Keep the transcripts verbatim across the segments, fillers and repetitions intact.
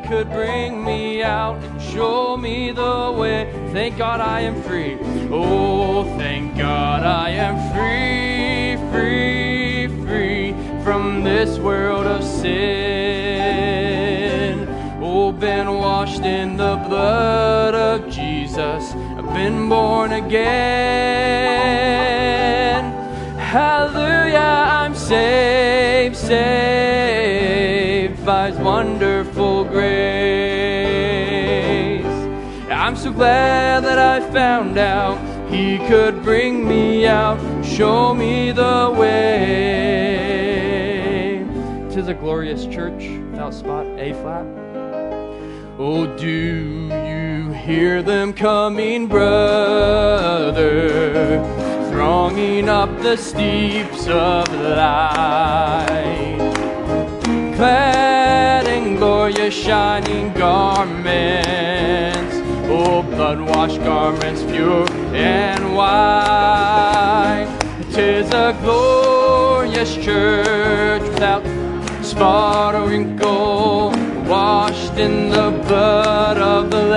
could bring me out and show me the way. Thank God I am free. Oh, thank God I am free, free, free from this world of sin. Oh, been washed in the blood of Jesus. I've been born again. Hallelujah, I'm saved, saved by His wonderful grace. I'm so glad that I found out He could bring me out, show me the way. 'Tis a glorious church without spot, A flat. Oh, do you hear them coming, brother? Thronging up the steeps of light, clad in glorious shining garments. Oh, blood-washed garments, pure and white. 'Tis a glorious church without spot or wrinkle, washed in the blood of the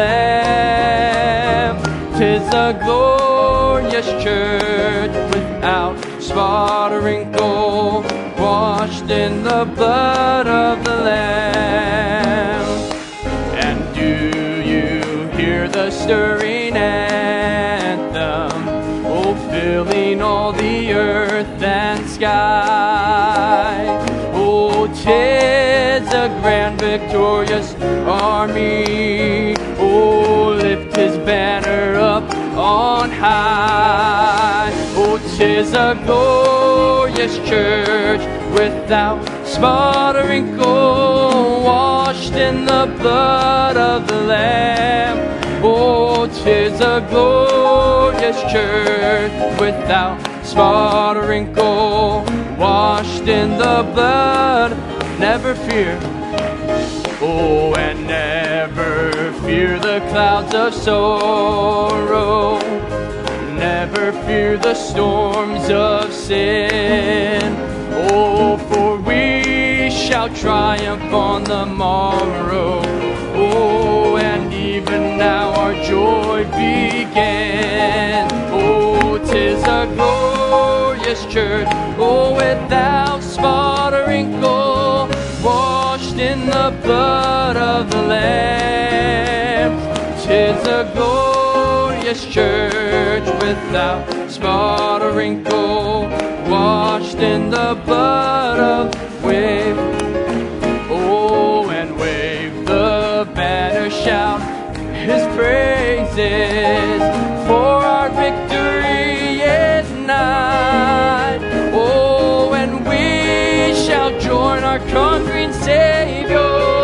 Lamb. 'Tis a glorious church without spot or wrinkle, washed in the blood of the Lamb. And do you hear the stirring anthem, oh, filling all the earth and sky? Oh, 'tis a grand victorious army, oh, lift His banner up on high. Oh, 'tis a glorious church without spot or wrinkle, washed in the blood of the Lamb. Oh, 'tis a glorious church without spot or wrinkle, washed in the blood. Never fear, oh, and never fear the clouds of sorrow. Never fear the storms of sin. Oh, for we shall triumph on the morrow. Oh, and even now our joy begins. Oh, 'tis a glorious church, oh, without spot or wrinkle, washed in the blood of the Lamb. 'Tis a glorious church without spot or wrinkle, washed in the blood of wave. Oh, and wave the banner, shout His praises, for our victory is nigh. Oh, and we shall join our conquering Savior.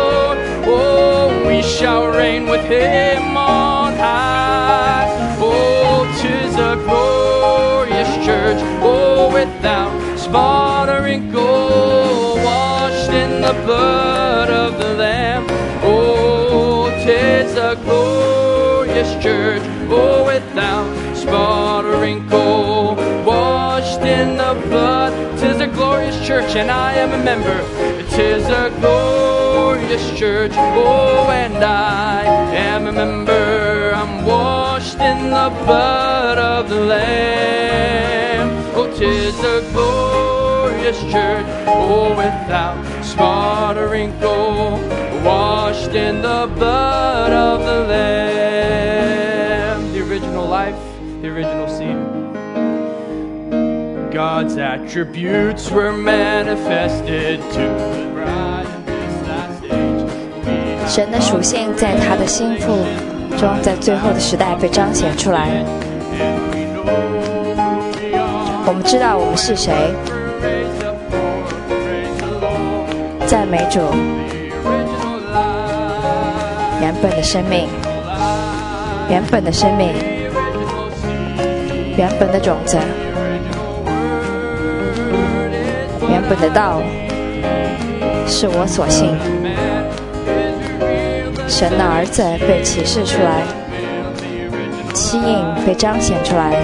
Oh, we shall reign with Him on high. Oh, 'tis a glorious church, oh, without spot or wrinkle, washed in the blood of the Lamb. Oh, 'tis a glorious church, oh, without spot or wrinkle, washed in the blood. 'Tis a glorious church, and I am a member. 'Tis a glorious church, oh, and I am a member. I'm washed in the blood of the Lamb. Oh, 'tis a glorious church, oh, without spot or wrinkle, washed in the blood of the Lamb. The original life, the original seed. God's attributes were manifested to the bride of this last age. 神的属性在他的心腹中，在最后的时代被彰显出来。我们知道我们是谁，赞美主。原本的生命，原本的生命，原本的种子，原本的道，是我所信。神的儿子被启示出来，七印被彰显出来，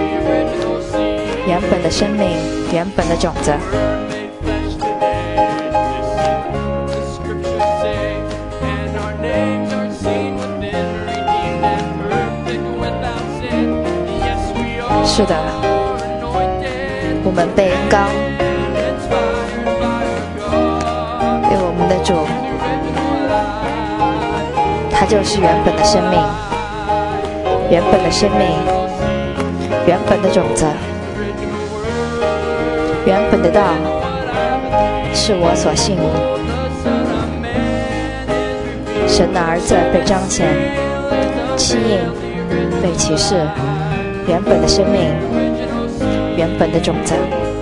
原本的生命，原本的种子。 是的，我们被恩膏，为我们的主，他就是原本的生命，原本的生命，原本的种子，原本的道，是我所信的。神的儿子被彰显，七印被启示，原本的生命，原本的种子。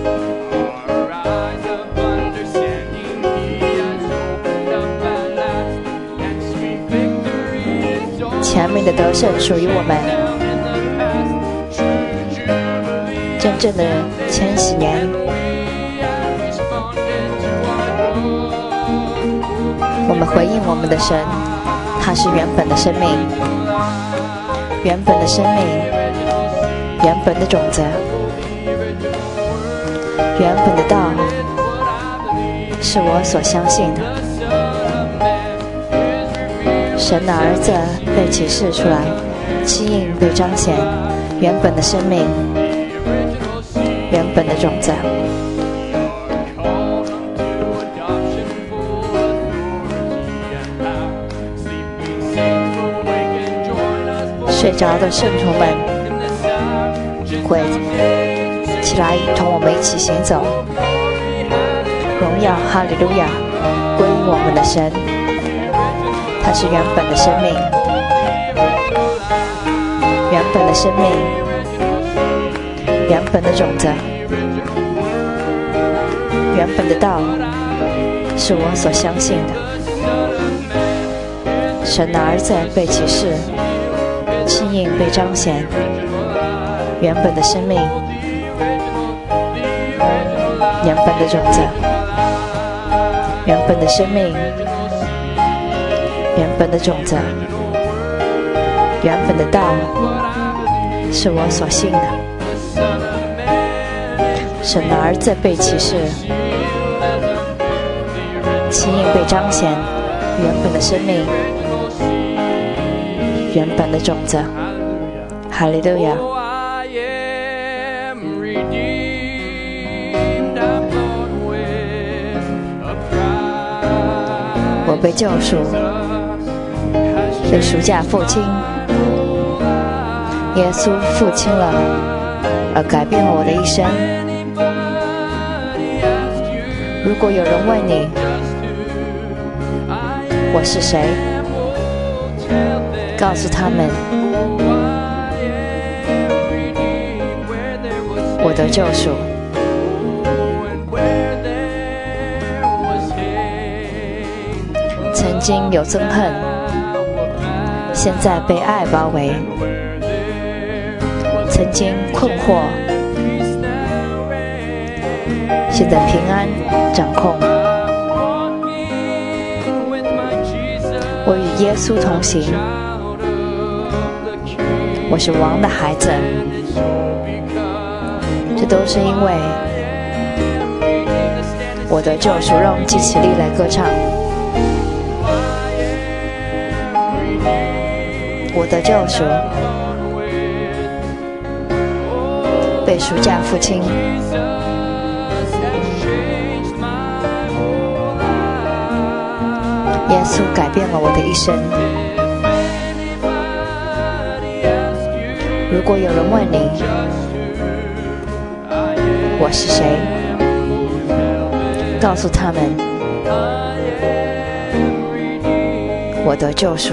前面的得胜属于我们，真正的千禧年，我们回应我们的神，他是原本的生命，原本的生命，原本的种子，原本的道，是我所相信的。神的儿子被启示出来，七印被彰显，原本的生命，原本的种子。睡着的圣徒们会起来同我们一起行走，荣耀哈利路亚归于我们的神，他是原本的生命，原本的生命，原本的种子，原本的道，是我所相信的。神的儿子被启示，七印被彰显，原本的生命，原本的种子，原本的生命，原本的种子，原本的道，是我所信的。神的儿子被启示，七印被彰显，原本的生命，原本的种子。哈利路亚！我被救赎，被赎价付清，耶稣付清了，而改变了我的一生。如果有人问你我是谁，告诉他们我得救赎。曾经有憎恨，现在被爱包围；曾经困惑，现在平安掌控。我与耶稣同行，我是王的孩子，这都是因为我的救赎。让我们记起力来歌唱。我的救赎，被赎价付清，耶稣改变了我的一生。如果有人问你我是谁，告诉他们我得救赎。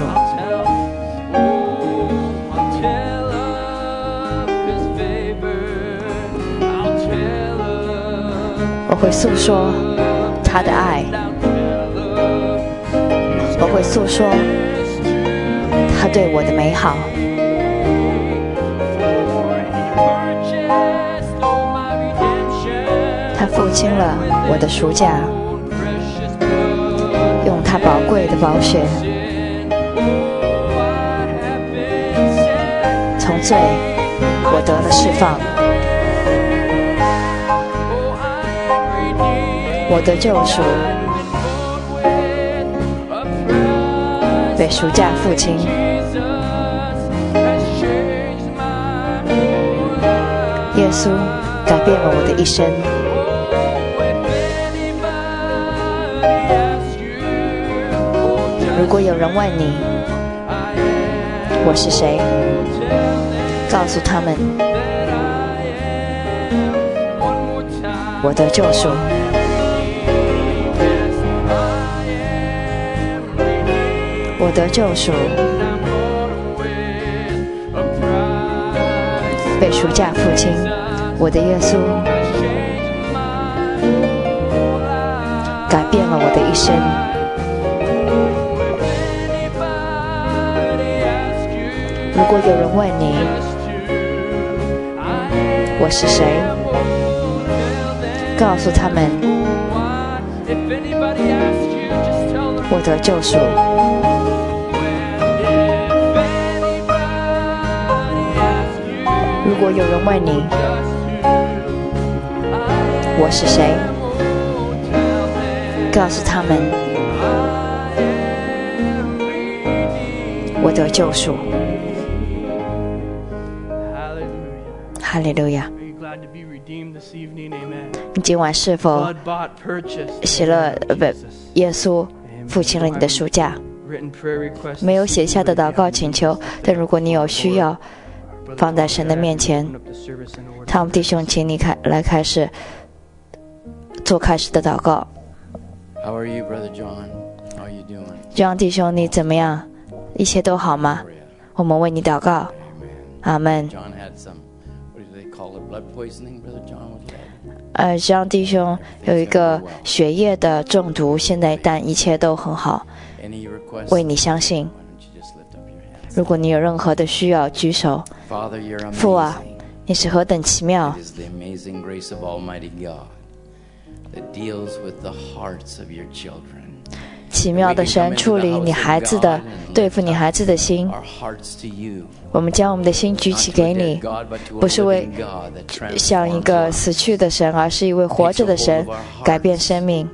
我会诉说他的爱，我会诉说他对我的美好。他付清了我的赎价，用他宝贵的宝血，从罪我得了释放。我的救赎被赎价付清， 稣改变了我的一生。如果有人问你我是谁，告诉他们我的救赎。我的救赎，被赎价付清，我的耶稣改变了我的一生。如果有人问你我是谁，告诉他们我的救赎。如果有人问你我是谁，告诉他们我的救赎。哈利路亚！你今晚是否喜乐？不，耶稣付清了你的赎价。没有写下的祷告请求，但如果你有需要，放在神的面前。汤姆弟兄，请你开来开始做开始的祷告。John 弟兄，你怎么样？一切都好吗？我们为你祷告。阿门。呃 John 弟兄有一个血液的中毒，现在但一切都很好，为你相信。如果你有任何的需要，举手。父啊，你是何等奇妙！奇妙的神处理你孩子的，对付你孩子的心。我们将我们的心举起给你，不是为像一个死去的神，而是一位活着的神，改变生命。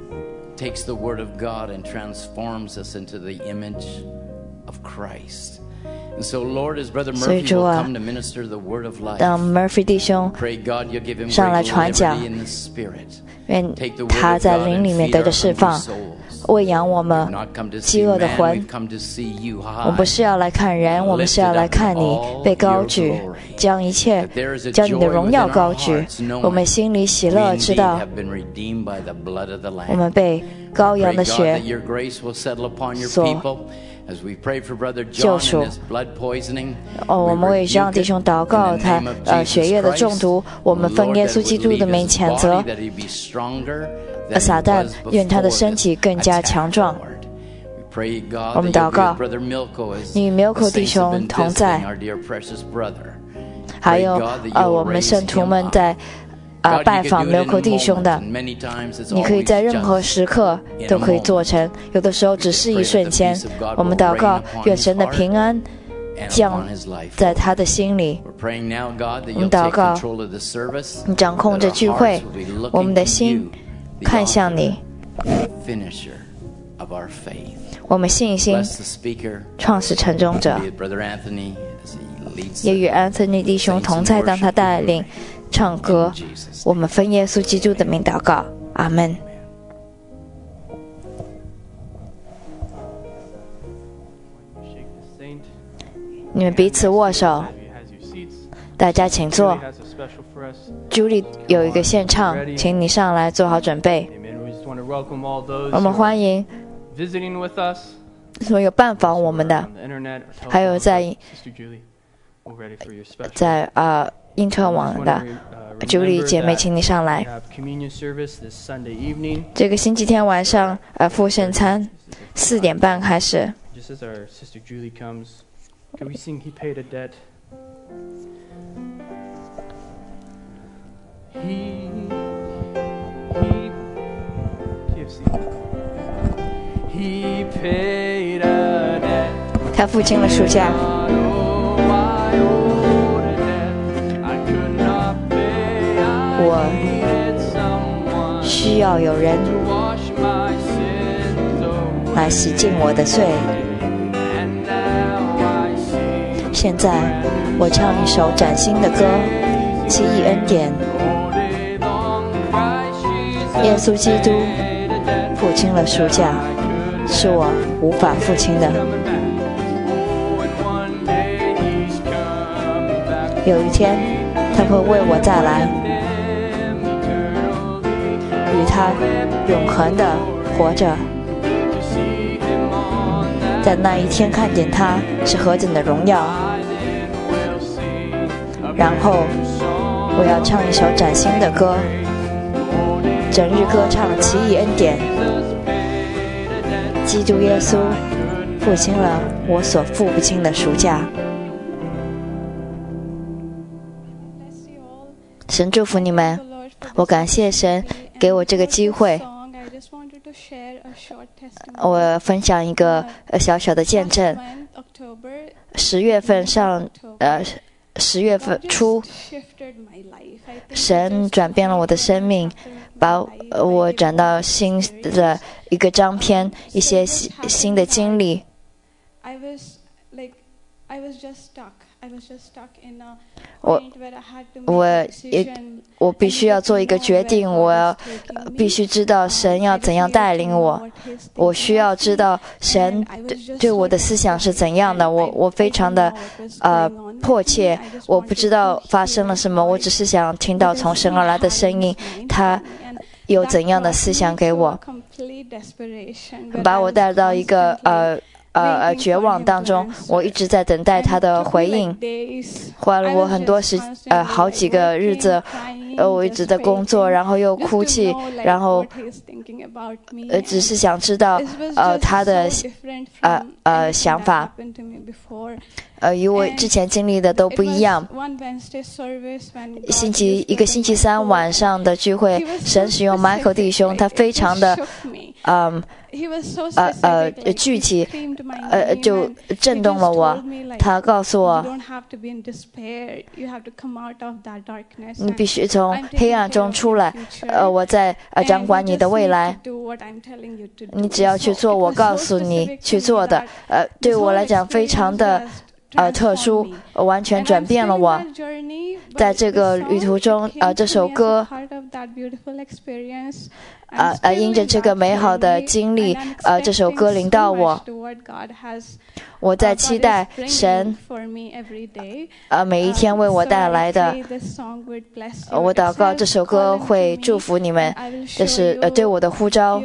所以主啊，当 Murphy 弟兄上来传讲，愿他在灵里面得着释放，喂养我们饥饿的魂。我们不是要来看人，我们是要来看你被高举，将一切将你的荣耀高举。我们心里喜乐，知道我们被羔羊的血所救赎。哦，我们为这样弟兄祷告，他呃血液的中毒，我们奉耶稣基督的名谴责撒旦，愿他的身体更加强壮。我们祷告，你与 Milko 弟兄同在，还有呃我们圣徒们在啊、呃，拜访 Milko 弟兄的，你可以在任何时刻都可以做成，有的时候只是一瞬间。我们祷告，愿神的平安降在他的心里。我们祷告，你掌控着聚会，我们的心看向你。我们信心创始成终者，也与 Anthony 弟兄同在，当他带领唱歌。我们奉耶稣基督的名祷告，阿们。你们彼此握手，大家请坐。Julie 有一个献唱，请你上来做好准备。我们欢迎所有拜访我们的，还有在在啊、呃、英特网的Julie 姐妹，请你上来。这个星期天晚上呃复圣餐四点半开始。他付清了赎价。我需要有人来洗净我的罪。现在我唱一首崭新的歌， 奇异恩典。耶稣基督付清了赎价，是我无法付清的。有一天他会为我再来，与他永恒的活着，在那一天看见他是何等的荣耀。然后我要唱一首崭新的歌，整日歌唱奇异恩典。基督耶稣付清了我所付不清的赎价。神祝福你们，我感谢神给我这个机会。我分享一个小小的见证。十月份上，呃，十月份初，神转变了我的生命，把我转到新的一个章篇，一些新的经历。我我也我必须要做一个决定，我要、呃、必须知道神要怎样带领我，我需要知道神对我的思想是怎样的。我我非常的呃迫切，我不知道发生了什么，我只是想听到从神而来的声音，他有怎样的思想给我，把我带到一个呃呃呃绝望当中。我一直在等待他的回应，花了我很多时呃好几个日子，呃我一直在工作，然后又哭泣，然后呃只是想知道呃他的呃呃想法，呃与我之前经历的都不一样。星期一个星期三晚上的聚会，神使用 Michael 弟兄，他非常的嗯呃呃具体呃就震动了我。他告诉我，你必须从黑暗中出来，呃我在呃掌管你的未来，你只要去做我告诉你去做的。呃对我来讲非常的呃特殊，完全转变了我。在这个旅途中，呃这首歌呃呃因着这个美好的经历，呃这首歌领到我。我在期待神呃每一天为我带来的，呃我祷告这首歌会祝福你们，这是呃对我的呼召。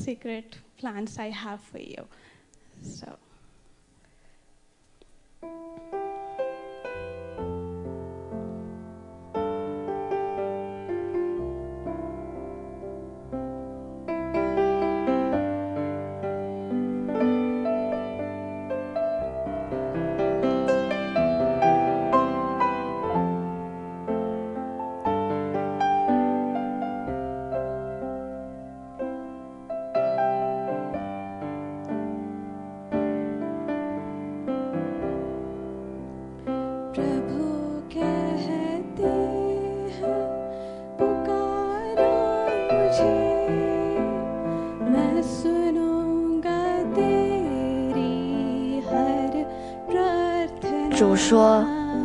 主说，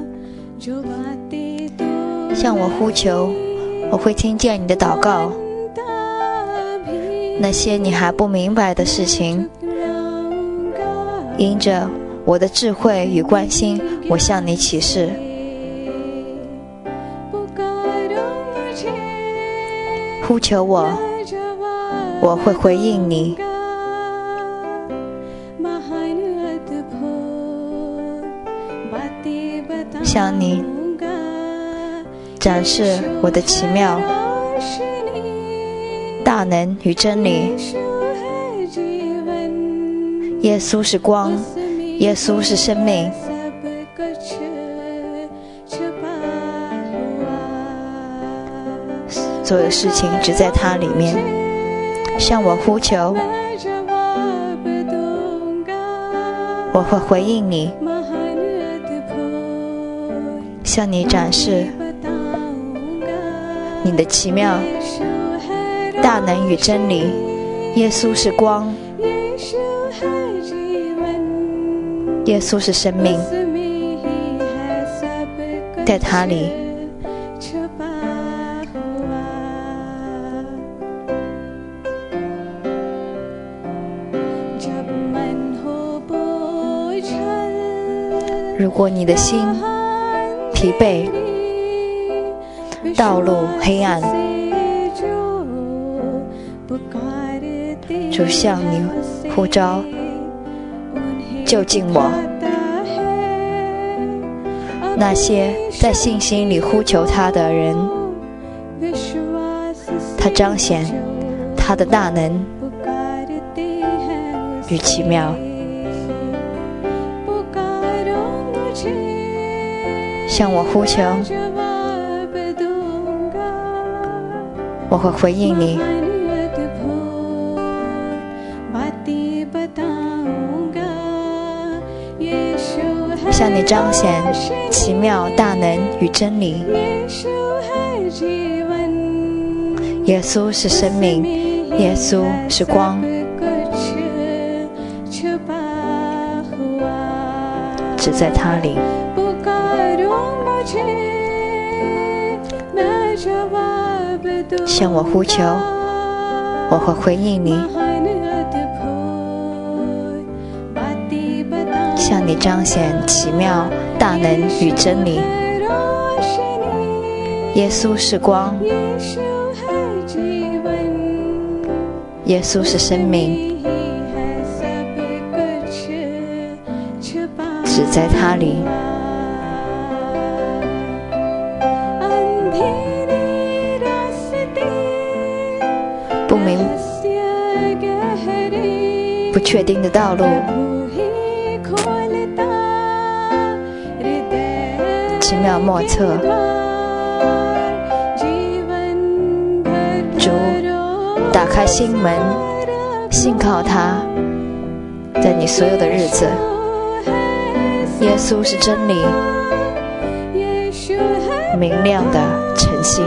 向我呼求，我会听见你的祷告。那些你还不明白的事情，因着我的智慧与关心，我向你启示。呼求我，我会回应你。向你展示我的奇妙、大能与真理。耶稣是光，耶稣是生命。所有事情只在他里面。向我呼求，我会回应你。向你展示你的奇妙、大能与真理。耶稣是光，耶稣是生命，在他里如果你的心疲惫，道路黑暗，主向你呼召，就近我。那些在信心里呼求他的人，他彰显他的大能与奇妙。向我呼求，我会回应你。向你彰显奇妙大能与真理。耶稣是生命，耶稣是光，只在他里。向我呼求，我会回应你。向你彰显奇妙大能与真理。耶稣是光，耶稣是生命，只在他里。不明不确定的道路，奇妙莫测。主打开心门，信靠他，在你所有的日子。耶稣是真理，明亮的晨星。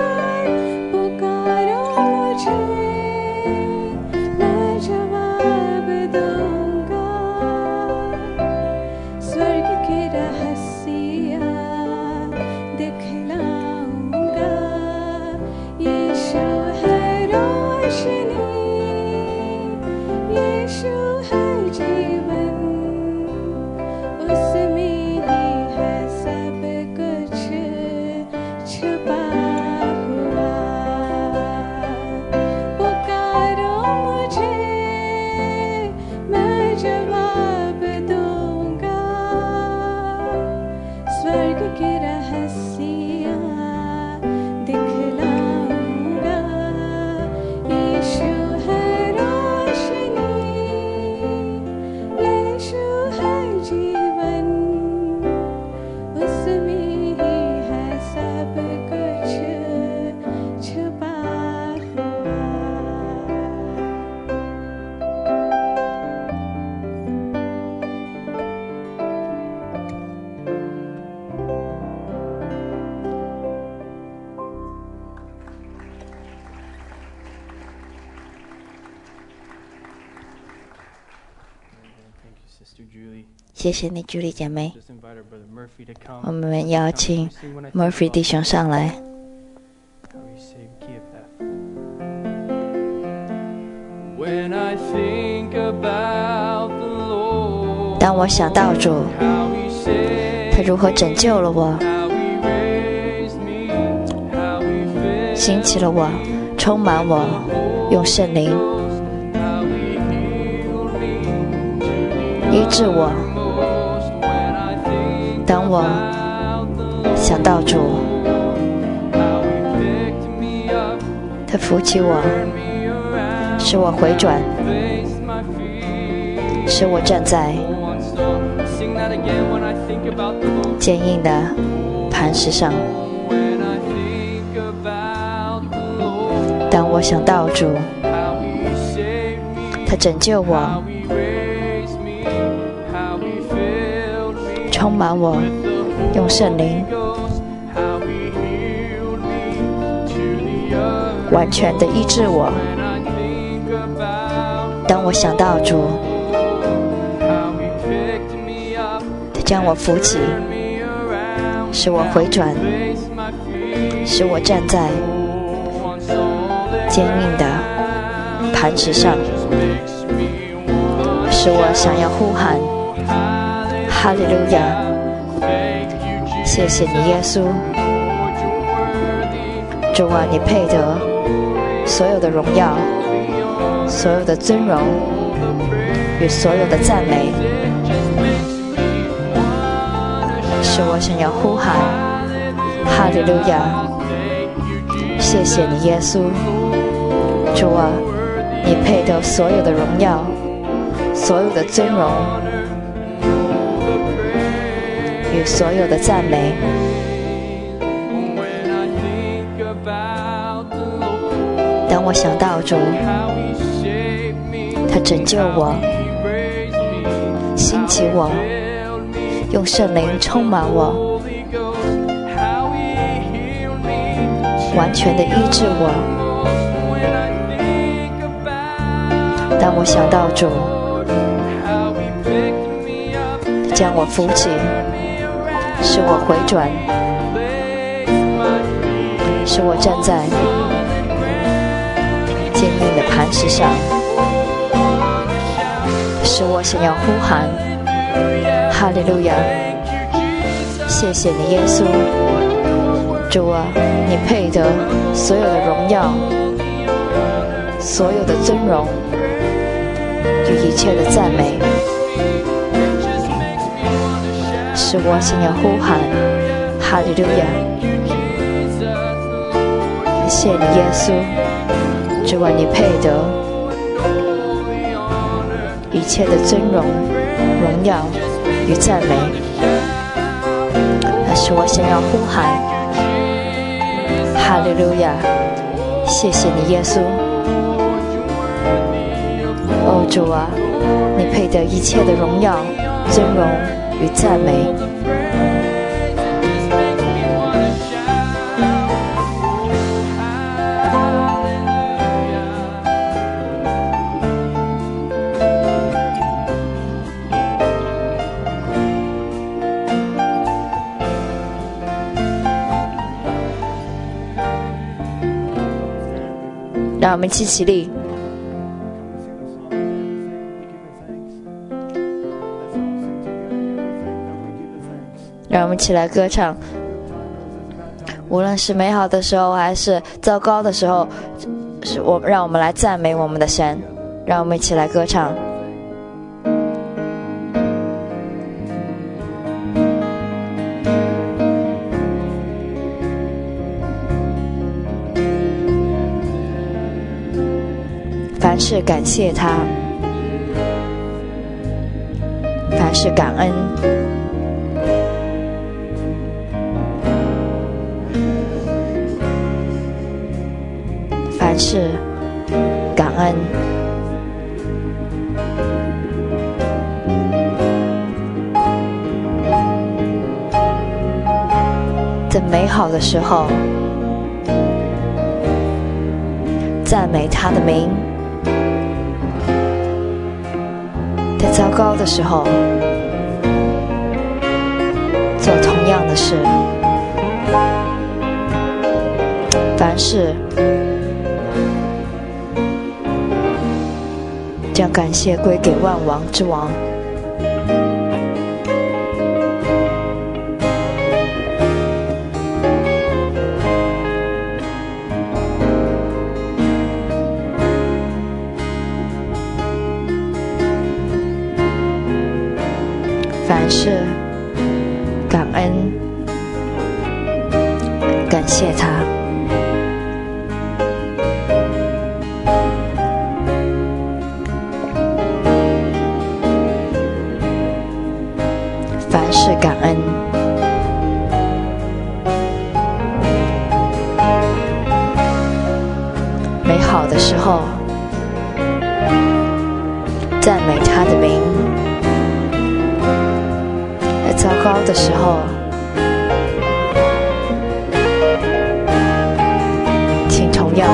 谢谢你，朱莉姐妹。我们邀请 Murphy 弟兄上来。当我想到主，他如何拯救了我，兴起了我，充满我，用圣灵医治我。当我想到主，他扶起我，使我回转，使我站在坚硬的磐石上。当我想到主，他拯救我，充满我，用圣灵完全的医治我。当我想到主，他将我扶起，使我回转，使我站在坚硬的磐石上，使我想要呼喊哈利路亚， 谢谢你耶稣。主啊，你配得所有的荣耀，所有的尊荣与所有的赞美，使我想要呼喊哈利路亚。谢谢你耶稣。主啊，你配得所有的荣耀，所有的尊荣与所有的赞美。当我想到主，他拯救我，兴起我，用圣灵充满我，完全的医治我。当我想到主，将我扶起，使我回转，使我站在坚硬的磐石上，使我想要呼喊哈利路亚。谢谢你耶稣。主啊，你配得所有的荣耀，所有的尊荣与一切的赞美，使我想要呼喊哈利路亚。谢你耶稣。主啊，你配得一切的尊荣、荣耀与赞美，使我想要呼喊哈利路亚。谢谢你耶稣。哦，主啊，你配得一切的荣耀、尊荣与赞美。让我们齐起立，让我们一起来歌唱。无论是美好的时候还是糟糕的时候，是我让我们来赞美我们的神。让我们一起来歌唱。凡事感谢他，凡事感恩，凡事感恩。在美好的时候，赞美他的名；在糟糕的时候，做同样的事。凡事将感谢归给万王之王。凡事感恩，感谢他。凡事感恩，美好的时候赞美他的名，在糟糕的时候请同样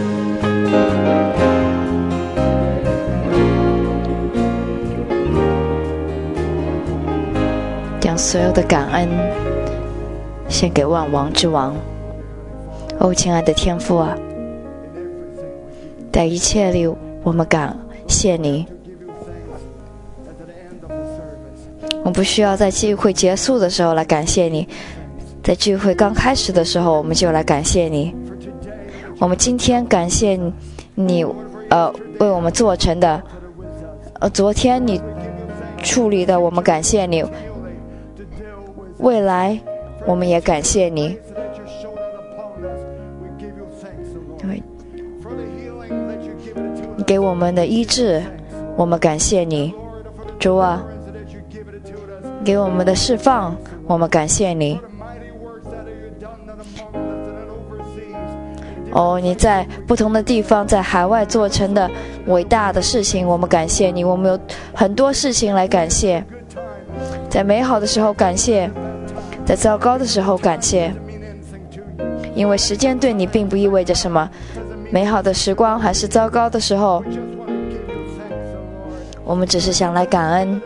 将所有的感恩献给万王之王。哦，亲爱的天父啊，在一切里我们感谢你。我们不需要在聚会结束的时候来感谢你， 在聚会刚开始的时候，我们就来感谢你。我们今天感谢你，呃，为我们做成的，呃，昨天你处理的，我们感谢你。未来，我们也感谢你。你给我们的医治，我们感谢你。主啊，给我们的释放，我们感谢你。哦，你在不同的地方，在海外做成的伟大的事情，我们感谢你。我们有很多事情来感谢，在美好的时候感谢，在糟糕的时候感谢。因为时间对你并不意味着什么，美好的时光还是糟糕的时候，我们只是想来感恩。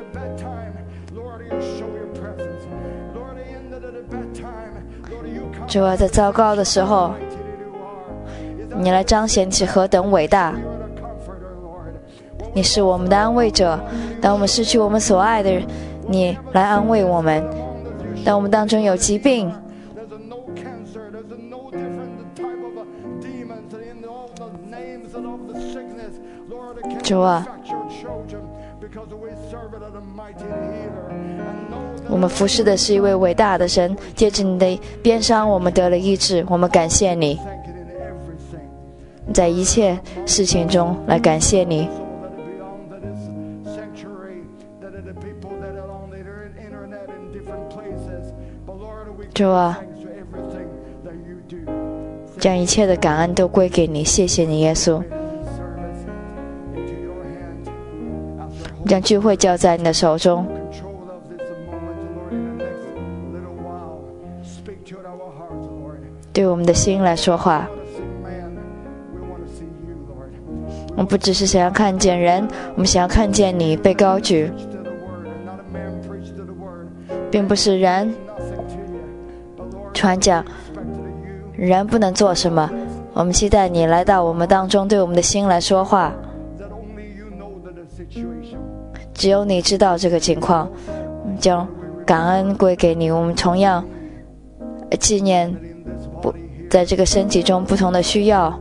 主啊，在糟糕的时候，你来彰显你是何等伟大。你是我们的安慰者，当我们失去我们所爱的人，你来安慰我们。当我们当中有疾病，主啊，我们服侍的是一位伟大的神，借着你的鞭伤我们得了医治，我们感谢你。在一切事情中来感谢你。主啊，将一切的感恩都归给你，谢谢你耶稣。将聚会交在你的手中，对我们的心来说话。我们不只是想要看见人，我们想要看见你被高举，并不是人传讲，人不能做什么。我们期待你来到我们当中，对我们的心来说话。只有你知道这个情况，将感恩归给你。我们同样纪念不在这个身体中不同的需要。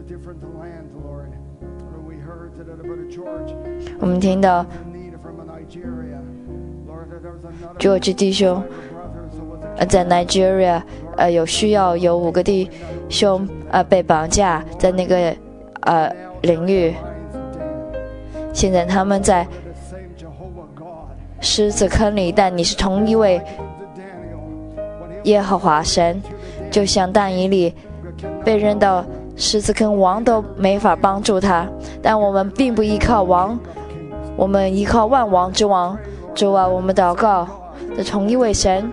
我们听到George弟兄在 Nigeria 呃有需要，有五个弟兄呃被绑架在那个呃领域，现在他们在狮子坑里，但你是同一位耶和华神，就像但以理被扔到狮子坑，王都没法帮助他，但我们并不依靠王，我们依靠万王之王。主啊，我们祷告的同一位神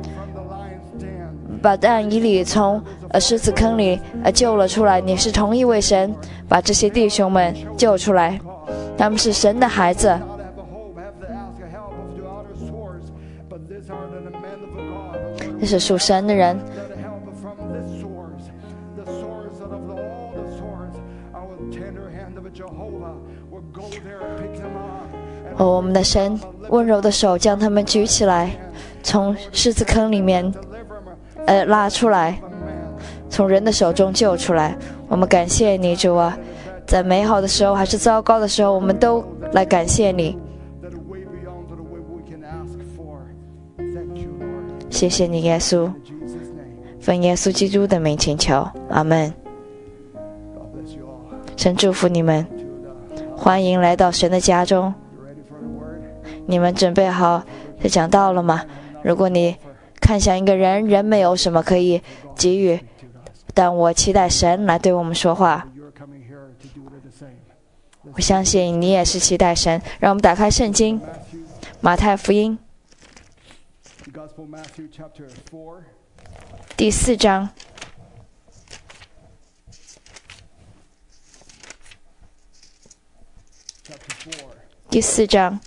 把但以理从呃狮子坑里呃救了出来，你是同一位神把这些弟兄们救出来，他们是神的孩子。这是属神的人。哦，我们的神温柔的手将他们举起来，从狮子坑里面呃拉出来，从人的手中救出来。我们感谢你，主啊，在美好的时候还是糟糕的时候，我们都来感谢你。谢谢你，耶稣，奉耶稣基督的名请求，阿们。神祝福你们，欢迎来到神的家中。你们准备好这讲道了吗？如果你看向一个人，人没有什么可以给予，但我期待神来对我们说话。我相信你也是期待神。让我们打开圣经，马太福音第四章。第四章。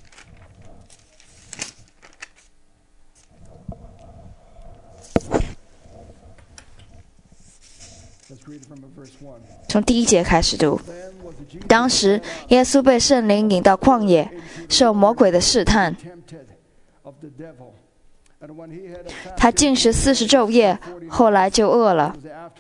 从第一节开始读。当时耶稣被圣灵引到旷野，受魔鬼的试探。 他禁食四十昼夜，后来就饿了。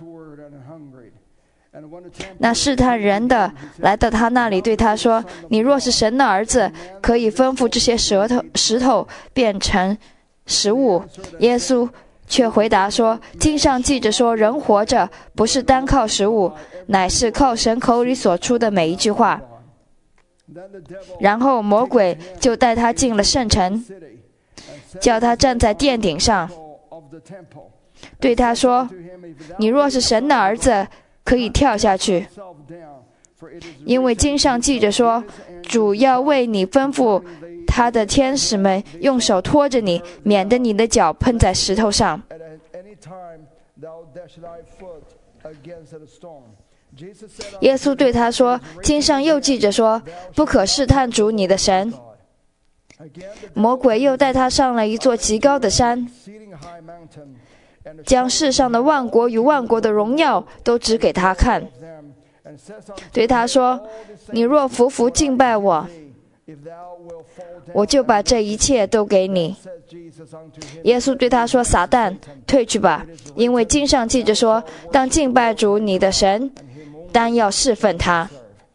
那试探人的来到他那里，对他说：“你若是神的儿子，可以吩咐这些舌头石头变成食物。”耶稣却回答说：“经上记着说，人活着不是单靠食物，乃是靠神口里所出的每一句话。”然后魔鬼就带他进了圣城，叫他站在殿顶上，对他说：“你若是神的儿子，可以跳下去，因为经上记着说，主要为你吩咐他的天使们用手托着你，免得你的脚碰在石头上。”耶稣对他说：“经上又记着说，不可试探主你的神。”魔鬼又带他上了一座极高的山，将世上的万国与万国的荣耀都指给他看，对他说：“你若服服敬拜我，我就把这一切都给你。”耶稣对他说：“撒旦，退去吧，因为经上记着说，当敬拜主你的神，单要侍奉他。”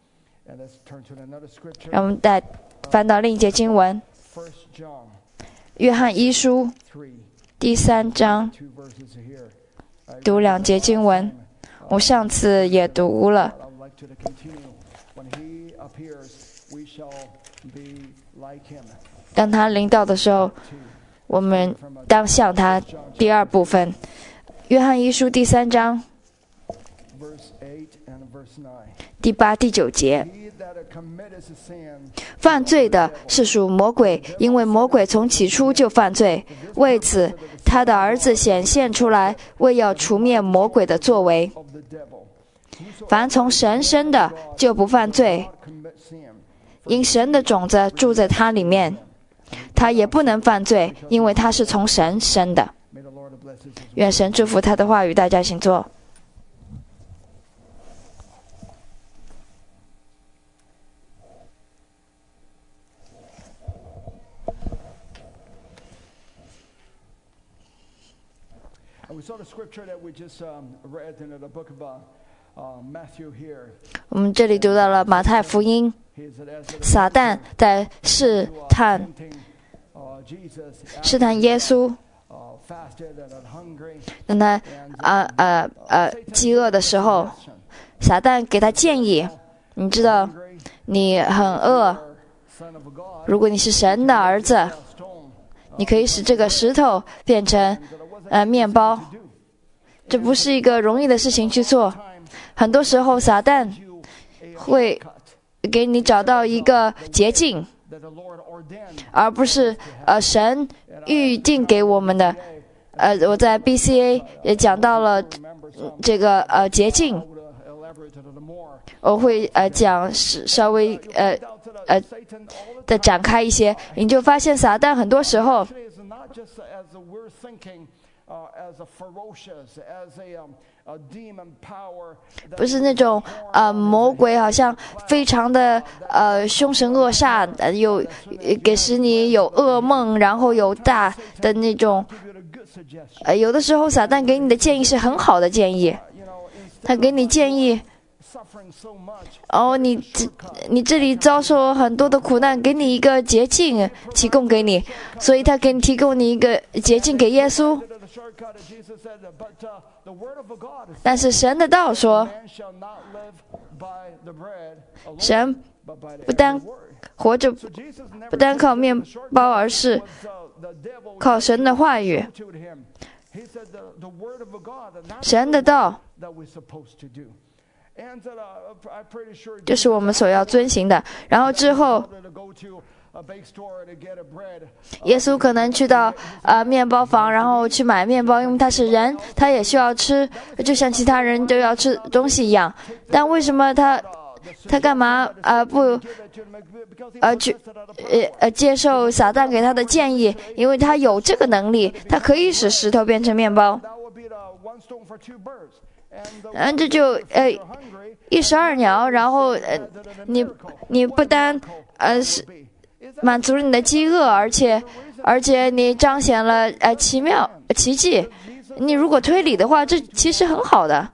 让我们再翻到另一节经文，约翰一书第三章，读两节经文。我上次也读了。当他临到的时候，我们当像他。第二部分，约翰一书第三章第八、第九节。犯罪的是属魔鬼，因为魔鬼从起初就犯罪。为此，他的儿子显现出来，为要除灭魔鬼的作为。凡从神生的，就不犯罪，因神的种子住在他里面。他也不能犯罪，因为他是从神生的。愿神祝福他的话语，大家请坐。我们这里读到了马太福音，撒旦在试探试探耶稣，当他啊啊啊饥饿的时候，撒旦给他建议：你知道你很饿，如果你是神的儿子，你可以使这个石头变成呃面包。这不是一个容易的事情去做。很多时候撒旦会给你找到一个捷径，而不是呃神预定给我们的。呃，我在 B C A 也讲到了这个呃捷径，我会呃讲稍微呃呃的展开一些，你就发现撒旦很多时候不是那种呃魔鬼好像非常的呃凶神恶煞，呃、有给使你有噩梦，然后有大的那种呃有的时候撒旦给你的建议是很好的建议，他给你建议哦，你这你这里遭受很多的苦难，给你一个捷径提供给你，所以他给你提供你一个捷径给耶稣。但是神的道说，神不单活着不单靠面包，而是靠神的话语。神的道这是我们所要遵行的。然后之后耶稣可能去到呃面包房，然后去买面包，因为他是人，他也需要吃，就像其他人都要吃东西一样。但为什么他他干嘛呃不呃去呃呃接受撒旦给他的建议？因为他有这个能力，他可以使石头变成面包。嗯，这就呃一石二鸟，然后呃你你不单呃是满足了你的饥饿，而且而且你彰显了呃奇妙奇迹。你如果推理的话，这其实很好的。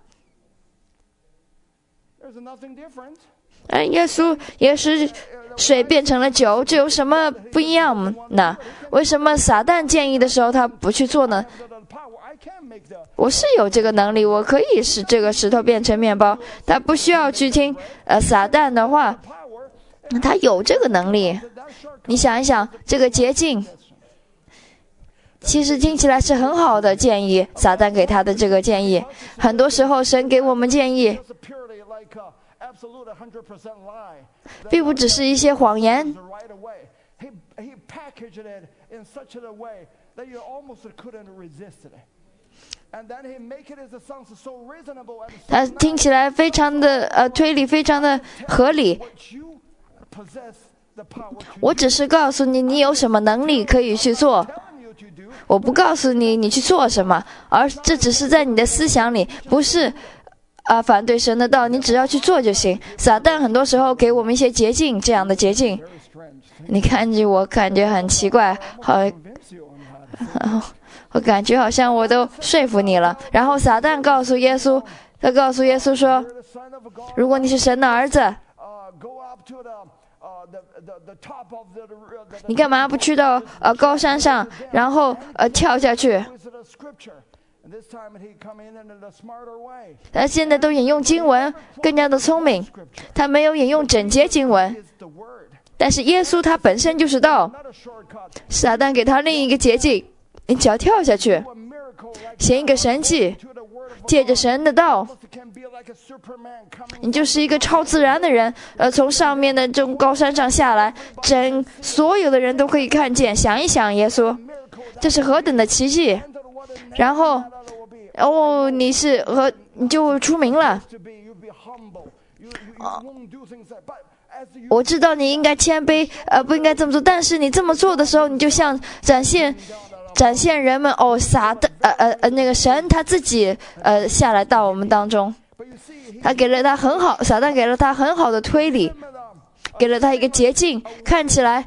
哎，耶稣也是水变成了酒，这有什么不一样呢？为什么撒旦建议的时候他不去做呢？我是有这个能力，我可以使这个石头变成面包。他不需要去听呃撒旦的话，他有这个能力。你想一想，这个捷径其实听起来是很好的建议，撒旦给他的这个建议。很多时候神给我们建议并不只是一些谎言，它听起来非常的呃推理非常的合理。我只是告诉你你有什么能力可以去做，我不告诉你你去做什么，而这只是在你的思想里，不是啊、呃、反对神的道，你只要去做就行。撒旦很多时候给我们一些捷径，这样的捷径，你看着我感觉很奇怪，好。我感觉好像我都说服你了。然后撒旦告诉耶稣，他告诉耶稣说，如果你是神的儿子，你干嘛不去到呃高山上，然后呃跳下去？他现在都引用经文，更加的聪明，他没有引用整节经文。但是耶稣他本身就是道，撒旦给他另一个捷径，你只要跳下去，行一个神迹，借着神的道，你就是一个超自然的人，呃，从上面的这种高山上下来，整所有的人都可以看见。想一想，耶稣，这是何等的奇迹！然后，哦，你是和你就出名了。哦，我知道你应该谦卑，呃，不应该这么做。但是你这么做的时候，你就像展现。展现人们哦，撒的呃呃呃那个神他自己呃下来到我们当中，他给了他很好，撒旦给了他很好的推理，给了他一个捷径，看起来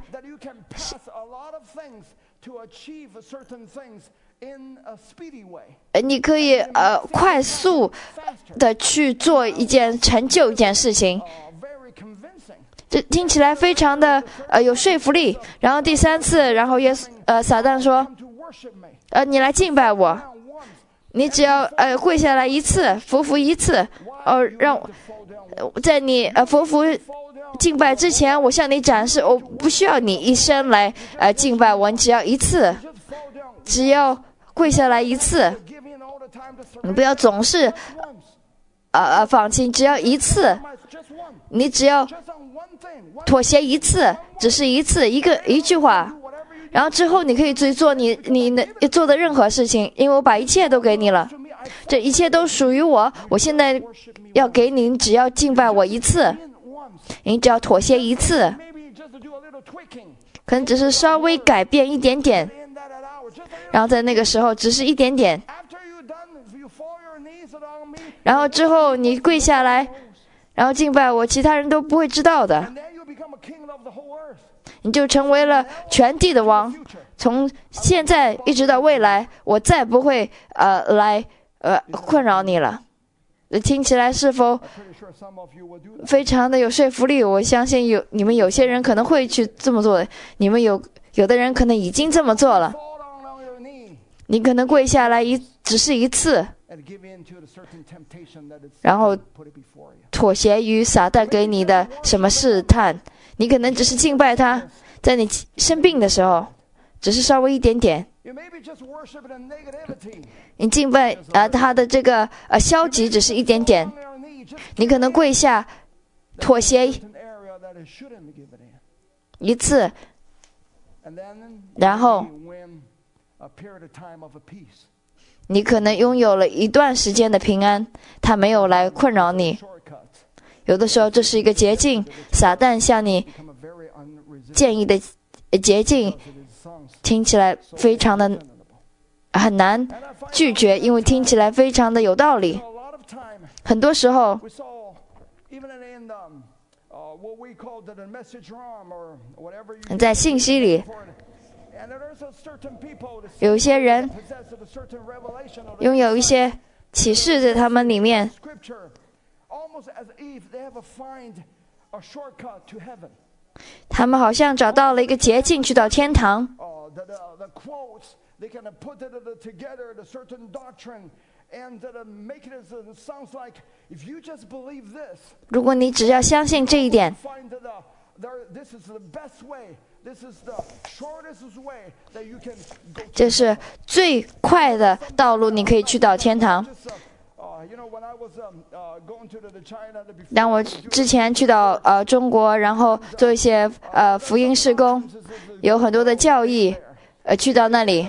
呃你可以呃快速的去做一件成就一件事情。这听起来非常的呃有说服力。然后第三次，然后耶稣呃撒旦说。呃，你来敬拜我，你只要呃跪下来一次，匍匐一次，哦、呃，让在你呃匍匐敬拜之前，我向你展示，我不需要你一生来呃敬拜我，你只要一次，只要跪下来一次，你不要总是呃呃放弃，只要一次，你只要妥协一次，只是一次，一个一句话。然后之后你可以去做你你做的任何事情，因为我把一切都给你了，这一切都属于我。我现在要给你，只要敬拜我一次，你只要妥协一次，可能只是稍微改变一点点，然后在那个时候只是一点点，然后之后你跪下来，然后敬拜我，其他人都不会知道的。你就成为了全地的王，从现在一直到未来，我再不会呃来呃困扰你了。听起来是否非常的有说服力？我相信有你们有些人可能会去这么做的，你们有有的人可能已经这么做了。你可能跪下来一只是一次，然后妥协于撒旦给你的什么试探。你可能只是敬拜他，在你生病的时候，只是稍微一点点。你敬拜啊、呃，他的这个呃消极只是一点点。你可能跪下，妥协一次，然后你可能拥有了一段时间的平安，他没有来困扰你。有的时候这是一个捷径，撒旦向你建议的捷径听起来非常的很难拒绝，因为听起来非常的有道理。很多时候在信息里有一些人拥有一些启示在他们里面，他们好像找到了一个捷径去到天堂。如果你只要相信这一点，这是最快的道路，你可以去到天堂。当我之前去到呃中国，然后做一些呃福音事工，有很多的教义，呃去到那里，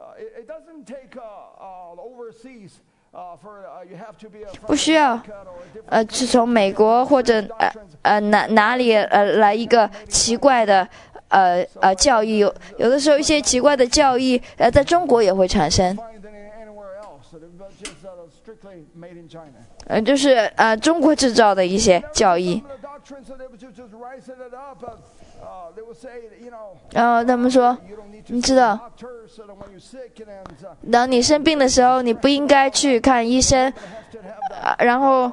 不需要呃是从美国或者呃呃哪哪里呃来一个奇怪的呃呃教义，有有的时候一些奇怪的教义呃在中国也会产生。呃，就是呃中国制造的一些教义。然后他们说，你知道，当你生病的时候，你不应该去看医生。呃、然后，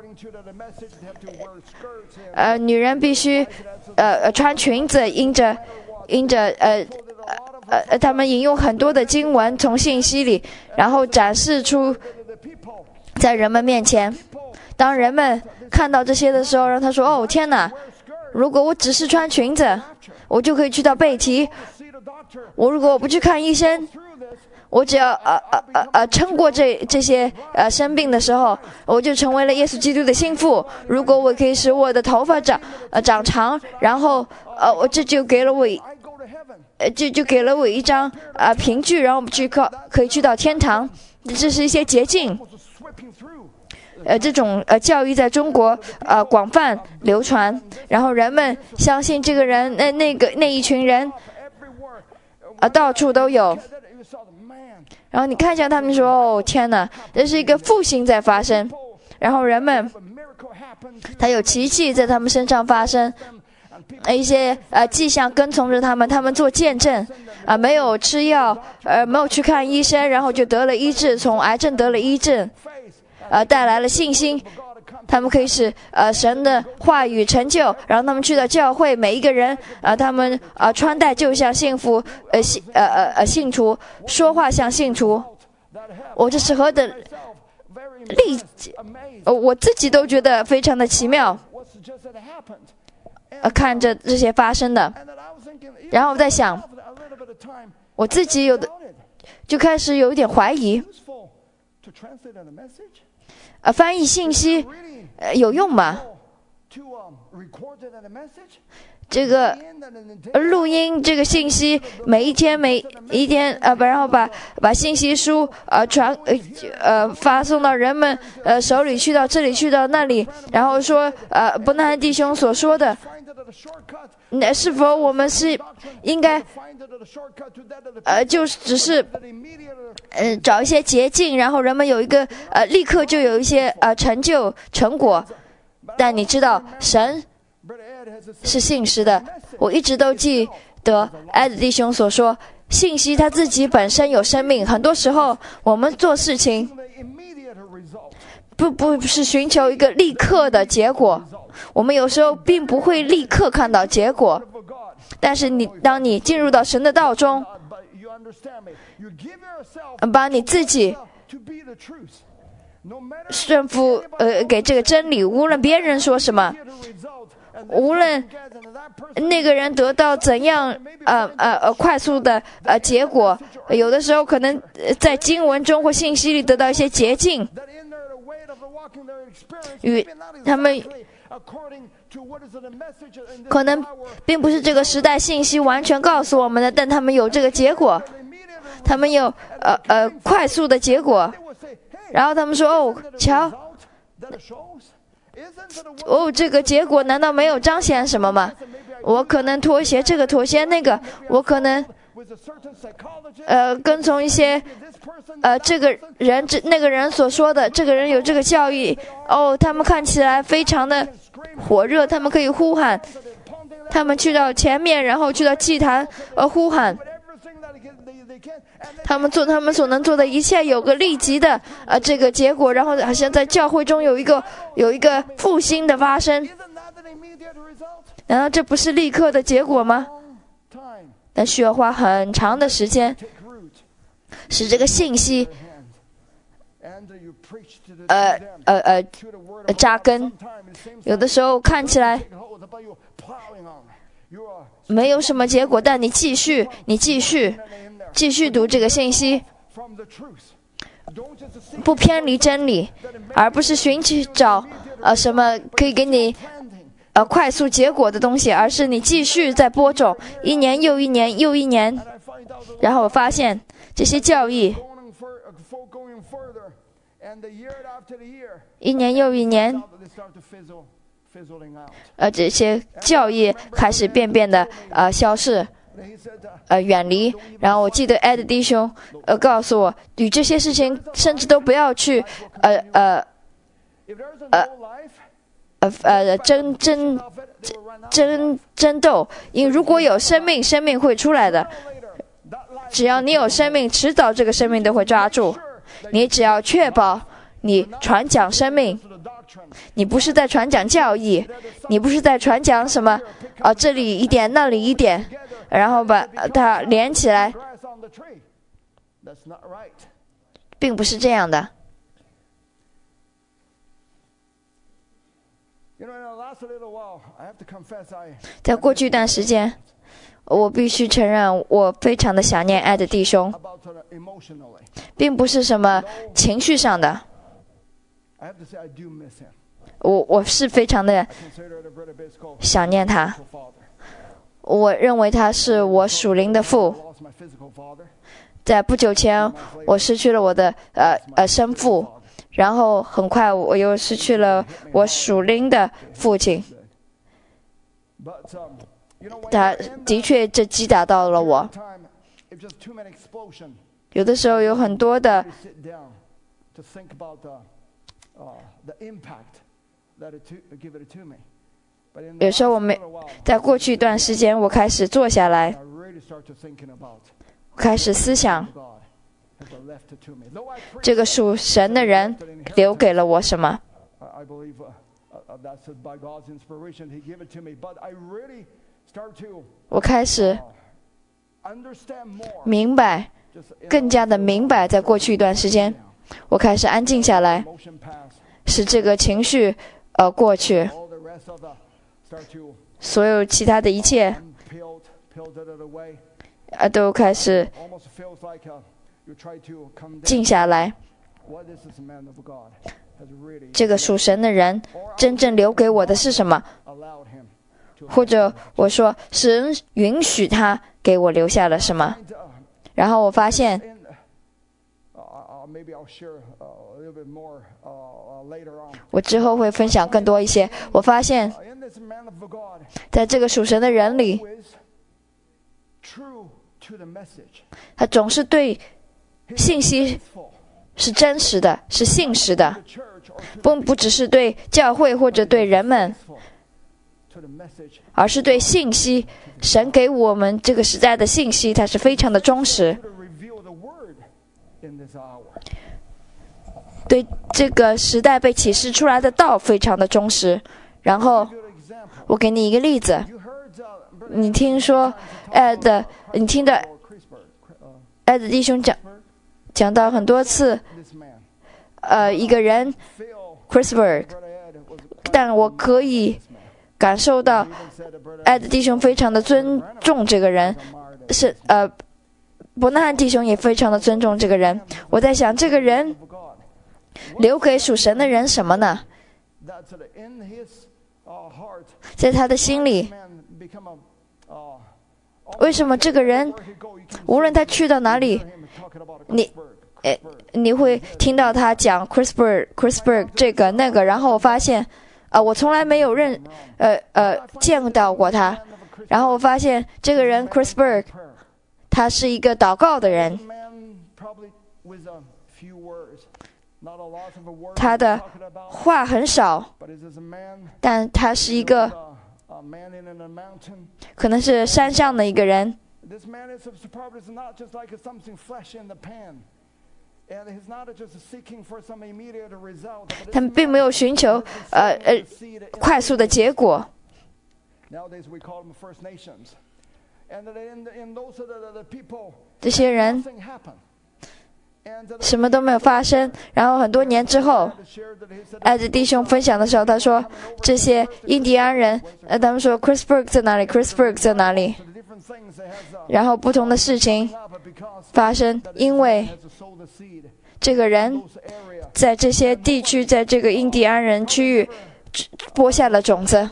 呃，女人必须呃穿裙子，因着因着呃呃呃，他们引用很多的经文从信息里，然后展示出在人们面前。当人们看到这些的时候，让他说：“哦，天哪！如果我只是穿裙子，我就可以去到贝提。我如果我不去看医生，我只要呃呃呃呃撑过这这些呃生病的时候，我就成为了耶稣基督的心腹。如果我可以使我的头发长呃长长，然后呃我这就给了我呃就就给了我一张啊、呃、凭据，然后我们去靠可以去到天堂。这是一些捷径。”呃，这种呃教育在中国呃广泛流传，然后人们相信这个人，那、呃、那个那一群人，啊、呃、到处都有。然后你看一下他们说，哦天哪，这是一个复兴在发生，然后人们，他有奇迹在他们身上发生，呃、一些呃迹象跟从着他们，他们做见证，啊、呃、没有吃药，呃没有去看医生，然后就得了医治，从癌症得了医治。呃，带来了信心，他们可以使呃神的话语成就，然后他们去到教会，每一个人呃他们呃穿戴就像信服呃信呃呃呃信徒，说话像信徒。我这是何等力，呃我自己都觉得非常的奇妙，呃看着这些发生的，然后我在想，我自己有的就开始有一点怀疑。呃，翻译信息，呃，有用吗？这个录音这个信息，每一天每一天呃，然后把把信息书呃传呃呃发送到人们呃手里，去到这里，去到那里，然后说呃伯南弟兄所说的，那是否我们是应该呃就只是呃找一些捷径，然后人们有一个呃立刻就有一些呃成就成果？但你知道神是信实的，我一直都记得艾德弟兄所说，信息他自己本身有生命。很多时候我们做事情不不是寻求一个立刻的结果，我们有时候并不会立刻看到结果，但是你当你进入到神的道中，把你自己顺服呃给这个真理，无论别人说什么，无论那个人得到怎样呃呃呃快速的呃结果，有的时候可能在经文中或信息里得到一些捷径，与他们可能并不是这个时代信息完全告诉我们的，但他们有这个结果，他们有呃呃快速的结果，然后他们说哦，瞧，哦，这个结果难道没有彰显什么吗？我可能妥协这个妥协那个，我可能呃跟从一些呃这个人这那个人所说的，这个人有这个教义，哦，他们看起来非常的火热，他们可以呼喊，他们去到前面，然后去到祭坛呃呼喊， 他们做他们所能做的一切，有个立即的呃这个结果，然后好像在教会中有一个有一个复兴的发生。难道这不是立刻的结果吗？但需要花很长的时间，使这个信息呃呃呃扎根。有的时候看起来没有什么结果，但你继续你继续继续读这个信息，不偏离真理，而不是寻找呃什么可以给你呃快速结果的东西，而是你继续在播种，一年又一年又一年。然后我发现这些教义一年又一年，呃，这些教义开始渐渐的呃消逝，呃远离。然后我记得艾德弟兄呃告诉我，与这些事情甚至都不要去呃呃呃呃呃争争争争斗，因为如果有生命，生命会出来的。只要你有生命，迟早这个生命都会抓住。你只要确保你传讲生命，你不是在传讲教义，你不是在传讲什么啊、呃、这里一点那里一点，然后把它连起来，并不是这样的。在过去一段时间，我必须承认，我非常的想念爱的弟兄，并不是什么情绪上的。我我是非常的想念他，我认为他是我属灵的父。在不久前，我失去了我的呃呃生父，然后很快我又失去了我属灵的父亲。他的确这击打到了我。有的时候有很多的有时候我没在过去一段时间，我开始坐下来，我开始思想这个属神的人留给了我什么。我开始明白，更加的明白，在过去一段时间，我开始安静下来，使这个情绪呃过去，所有其他的一切呃都开始静下来。这个属神的人真正留给我的是什么？或者我说神允许他给我留下了什么？然后我发现我之后会分享更多一些。我发现在这个属神的人里，他总是对信息是真实的，是信实的，不不只是对教会或者对人们，而是对信息，神给我们这个时代的信息，它是非常的忠实，对这个时代被启示出来的道非常的忠实。然后我给你一个例子，你听说艾德，你听到艾德弟兄讲讲到很多次呃一个人 Chrisberg， 但我可以感受到艾德弟兄非常的尊重这个人，是呃伯纳汉弟兄也非常的尊重这个人。我在想，这个人留给属神的人什么呢？在他的心里，为什么这个人无论他去到哪里，你呃你会听到他讲 Chrisberg Chrisberg 这个那个，然后我发现啊、呃，我从来没有认呃呃见到过他，然后我发现这个人 Chrisberg 他是一个祷告的人，他的话很少，但他是一个可能是山上的一个人， This man is probably not just like something flesh in the pan, and he's not just seeking for some immediate result. 他们并没有寻求呃呃快速的结果。 Nowadays we call them First Nations, and in in those the people, 这些人 nothing happened. 什么都没有发生，然后很多年之后，艾德弟兄分享的时候，他说这些印第安人，呃，他们说 Chrisburg 在哪里 ，Chrisburg 在哪里，然后不同的事情发生，因为这个人在这些地区，在这个印第安人区域播下了种子。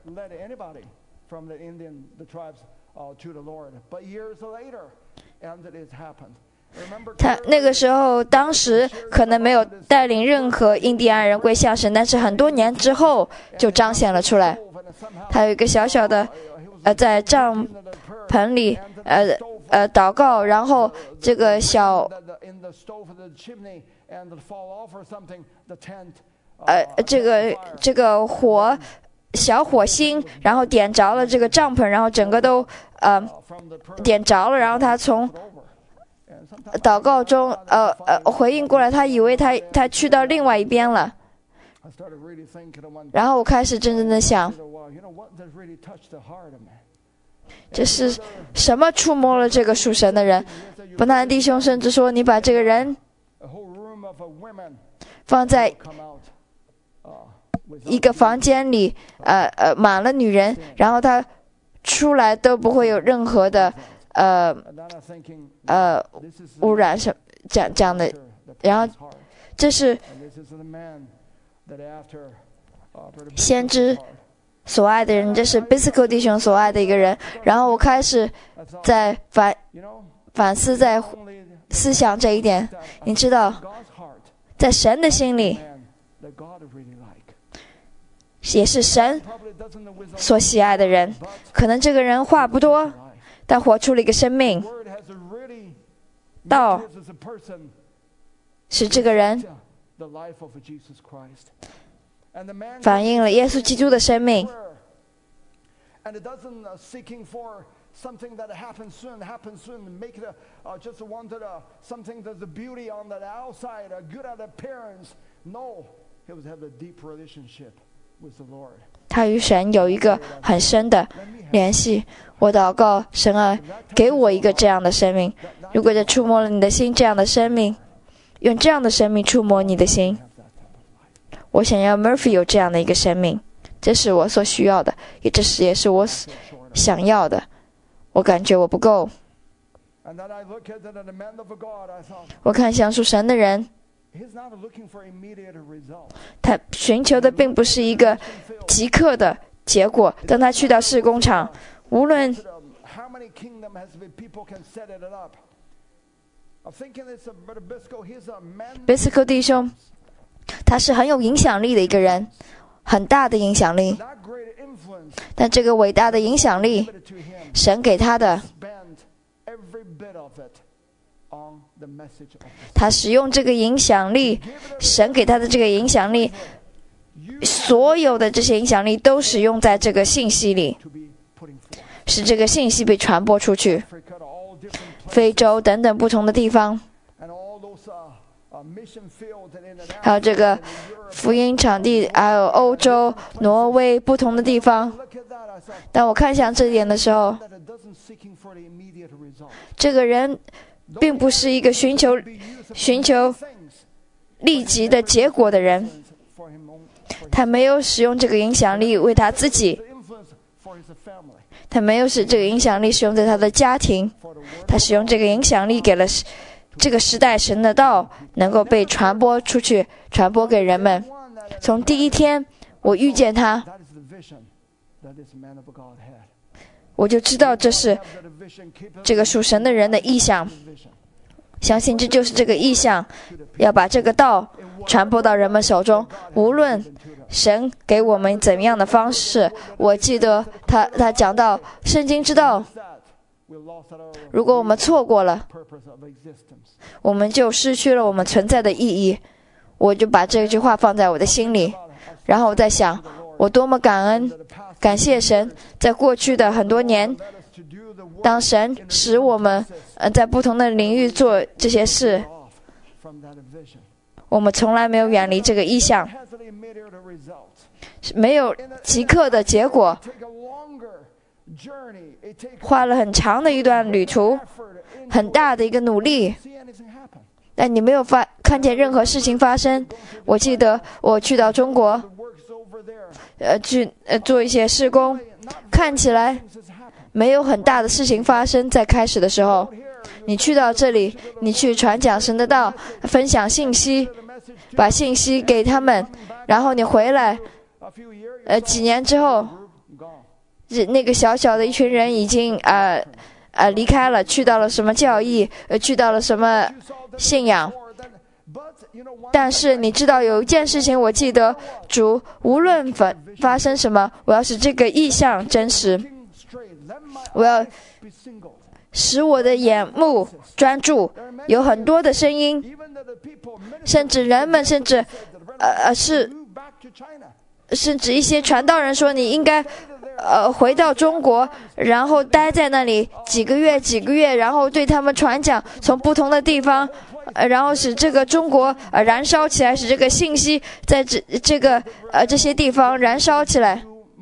他那个时候，当时可能没有带领任何印第安人归向神，但是很多年之后就彰显了出来。他有一个小小的，呃，在帐篷里，呃呃祷告，然后这个小，呃这个这个火小火星，然后点着了这个帐篷，然后整个都呃点着了，然后他从祷告中，呃呃，回应过来，他以为他他去到另外一边了。然后我开始真正的想，这是什么触摸了这个属神的人？伯纳弟兄甚至说，你把这个人放在一个房间里，呃呃，满了女人，然后他出来都不会有任何的。呃呃，污染什这样这样的，然后这是先知所爱的人，这是 Bisco 弟兄所爱的一个人。然后我开始在反反思，在思想这一点。你知道，在神的心里，也是神所喜爱的人。可能这个人话不多，但活出了一个生命，道使这个人反映了耶稣基督的生命。 Something that happens soon, happens soon, make it uh, just wanted uh, something that's a beauty on the outside, a good at appearance. No, he was have a deep relationship with the Lord. 他与神有一个很深的联系。我祷告神啊，给我一个这样的生命。如果这触摸了你的心，这样的生命，用这样的生命触摸你的心。我想要 Murphy 有这样的一个生命，这是我所需要的，也这是也是我想要的。我感觉我不够。我看像属神的人，他寻求的并不是一个即刻的结果。当他去到事工场，无论Bisco 弟兄，他是很有影响力的一个人，很大的影响力。但这个伟大的影响力，神给他的，他使用这个影响力，神给他的这个影响力，所有的这些影响力都使用在这个信息里，使这个信息被传播出去。非洲等等不同的地方，还有这个福音场地，还有欧洲、挪威不同的地方。当我看向这点的时候，这个人并不是一个寻求寻求立即的结果的人，他没有使用这个影响力为他自己，他没有使这个影响力使用在他的家庭，他使用这个影响力给了这个时代神的道能够被传播出去，传播给人们。从第一天我遇见他，我就知道这是这个属神的人的意向，相信这就是这个意向，要把这个道传播到人们手中。无论神给我们怎么样的方式，我记得他他讲到圣经之道，如果我们错过了，我们就失去了我们存在的意义。我就把这句话放在我的心里，然后我在想，我多么感恩感谢神，在过去的很多年当神使我们呃在不同的领域做这些事，我们从来没有远离这个意象，没有即刻的结果，花了很长的一段旅途，很大的一个努力，但你没有发看见任何事情发生。我记得我去到中国，呃，去呃做一些施工，看起来没有很大的事情发生。在开始的时候，你去到这里，你去传讲神的道，分享信息，把信息给他们，然后你回来，呃，几年之后，那个小小的一群人已经呃呃离开了，去到了什么教义，呃，去到了什么信仰。但是你知道有一件事情，我记得主无论发发生什么，我要使这个意象真实，我要使我的眼目专注。有很多的声音，甚至人们，甚至呃呃是，甚至一些传道人说你应该呃回到中国，然后待在那里几个月几个月，然后对他们传讲，从不同的地方。呃，然后使这个中国呃燃烧起来，使这个信息在这这个呃这些地方燃烧起来。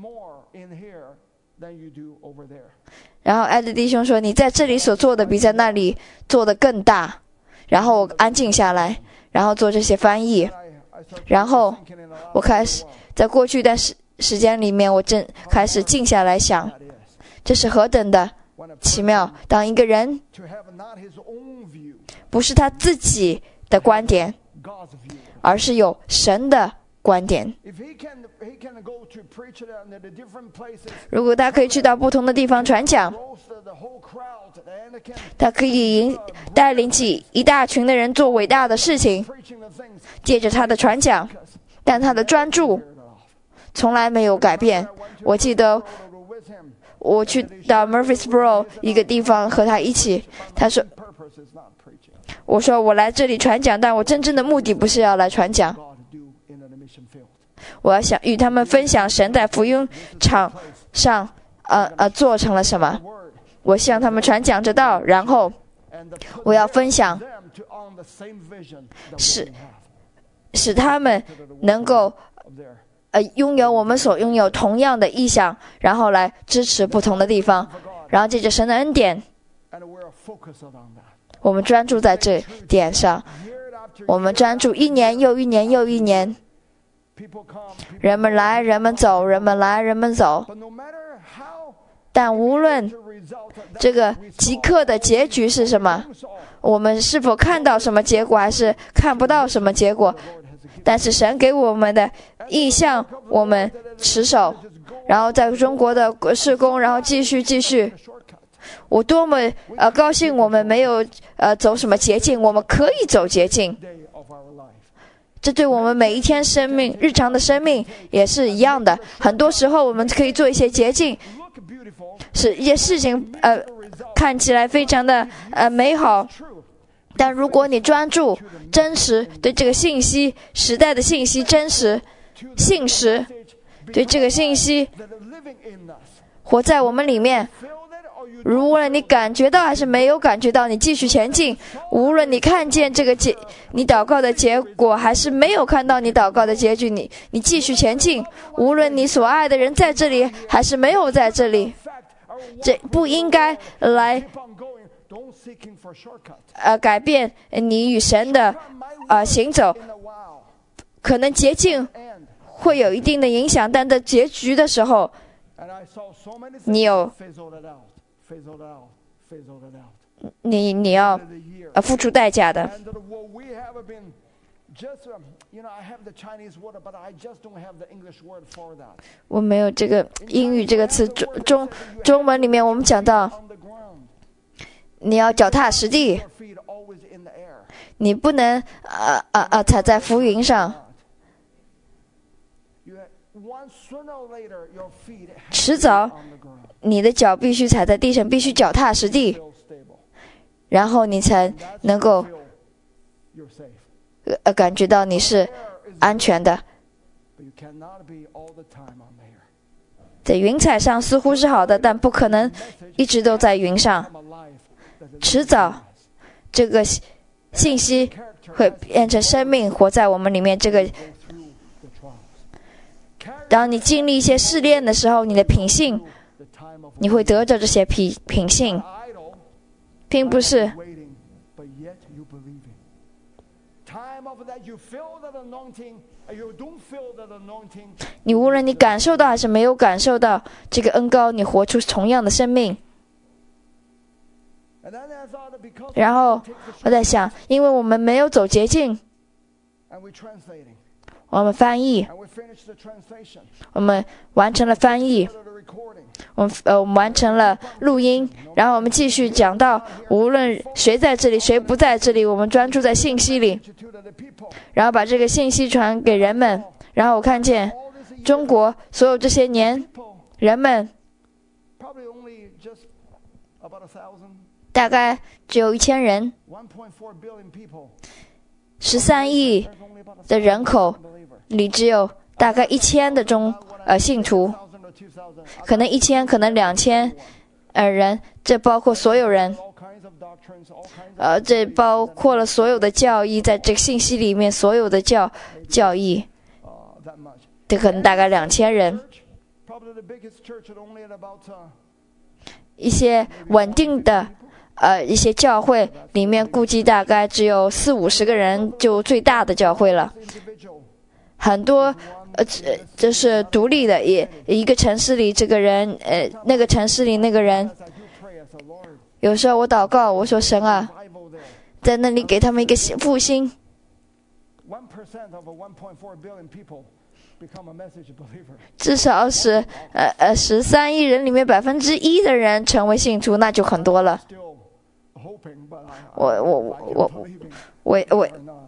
然后艾德弟兄说：“你在这里所做的比在那里做的更大。”然后我安静下来，然后做这些翻译。然后我开始在过去一段时时间里面，我正开始静下来想，这是何等的奇妙！当一个人不是他自己的观点，而是有神的观点。如果他可以去到不同的地方传讲，他可以引带领起一大群的人做伟大的事情，借着他的传讲，但他的专注从来没有改变。我记得我去到 Murfreesboro 一个地方和他一起，他说我说我来这里传讲，但我真正的目的不是要来传讲，我要想与他们分享神在福音场上呃呃做成了什么。我向他们传讲这道，然后我要分享使使他们能够呃拥有我们所拥有同样的意向，然后来支持不同的地方，然后借着神的恩典，我们专注在这点上，我们专注一年又一年又一年，人们来人们走，人们来人们走，但无论这个即刻的结局是什么，我们是否看到什么结果，还是看不到什么结果，但是神给我们的意向我们持守，然后在中国的事工，然后继续继续。我多么呃高兴我们没有呃走什么捷径，我们可以走捷径，这对我们每一天生命日常的生命也是一样的。很多时候我们可以做一些捷径，使一些事情呃看起来非常的呃美好，但如果你专注真实，对这个信息时代的信息真实信实，对这个信息活在我们里面，无论你感觉到还是没有感觉到，你继续前进。无论你看见这个结你祷告的结果，还是没有看到你祷告的结局，你你继续前进。无论你所爱的人在这里还是没有在这里，这不应该来呃改变你与神的呃行走。可能捷径会有一定的影响，但在结局的时候，你有你你要呃付出代价的。我没有这个英语这个词，中中中文里面我们讲到，你要脚踏实地，你不能呃呃呃踩在浮云上。迟早你的脚必须踩在地上，必须脚踏实地，然后你才能够呃感觉到你是安全的。 在云彩上似乎是好的，但不可能一直都在云上。迟早，这个信息会变成生命，活在我们里面。这个，当你经历一些试炼的时候，你的品性，你会得着这些品品性，并不是你无论你感受到还是没有感受到这个恩膏，你活出同样的生命。然后我在想，因为我们没有走捷径，我们翻译，我们完成了翻译，我们呃我们完成了录音，然后我们继续讲到，无论谁在这里，谁不在这里，我们专注在信息里，然后把这个信息传给人们。然后我看见中国所有这些年，人们大概只有一千人，十三亿的人口里只有大概一千的中呃信徒，可能一千，可能两千呃人，这包括所有人，呃，这包括了所有的教义，在这个信息里面所有的教教义，这可能大概两千人。一些稳定的呃一些教会里面，估计大概只有四五十个人，就最大的教会了。很多呃这是独立的，也一个城市里这个人，呃那个城市里那个人。有时候我祷告，我说神啊，在那里给他们一个复兴。至少是呃呃十三亿人里面百分之一的人成为信徒，那就很多了。我我我我我，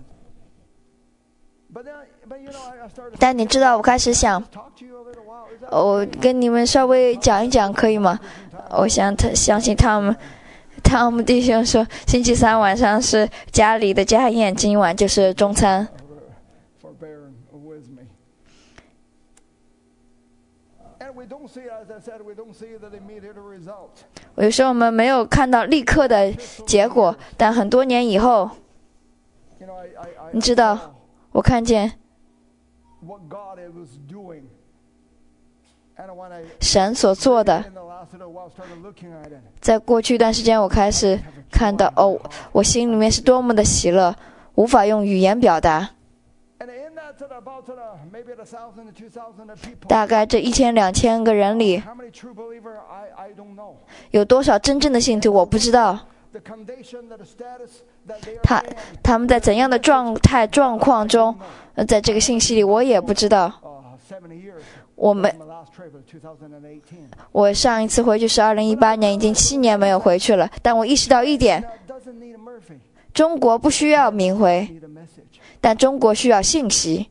但你知道，我开始想，我跟你们稍微讲一讲，可以吗？我想他相信他们。他们弟兄说，星期三晚上是家里的家宴，今晚就是中餐。有时候我们没有看到立刻的结果，但很多年以后，你知道，我看见神所做的。在过去一段时间，我开始看到，哦，我心里面是多么的喜乐，无法用语言表达。大概这一千两千个人里，有多少真正的信徒，我不知道。他他们在怎样的状态状况中，在这个信息里，我也不知道。我们，我上一次回去是二零一八年，已经七年没有回去了。但我意识到一点，中国不需要明回，但中国需要信息。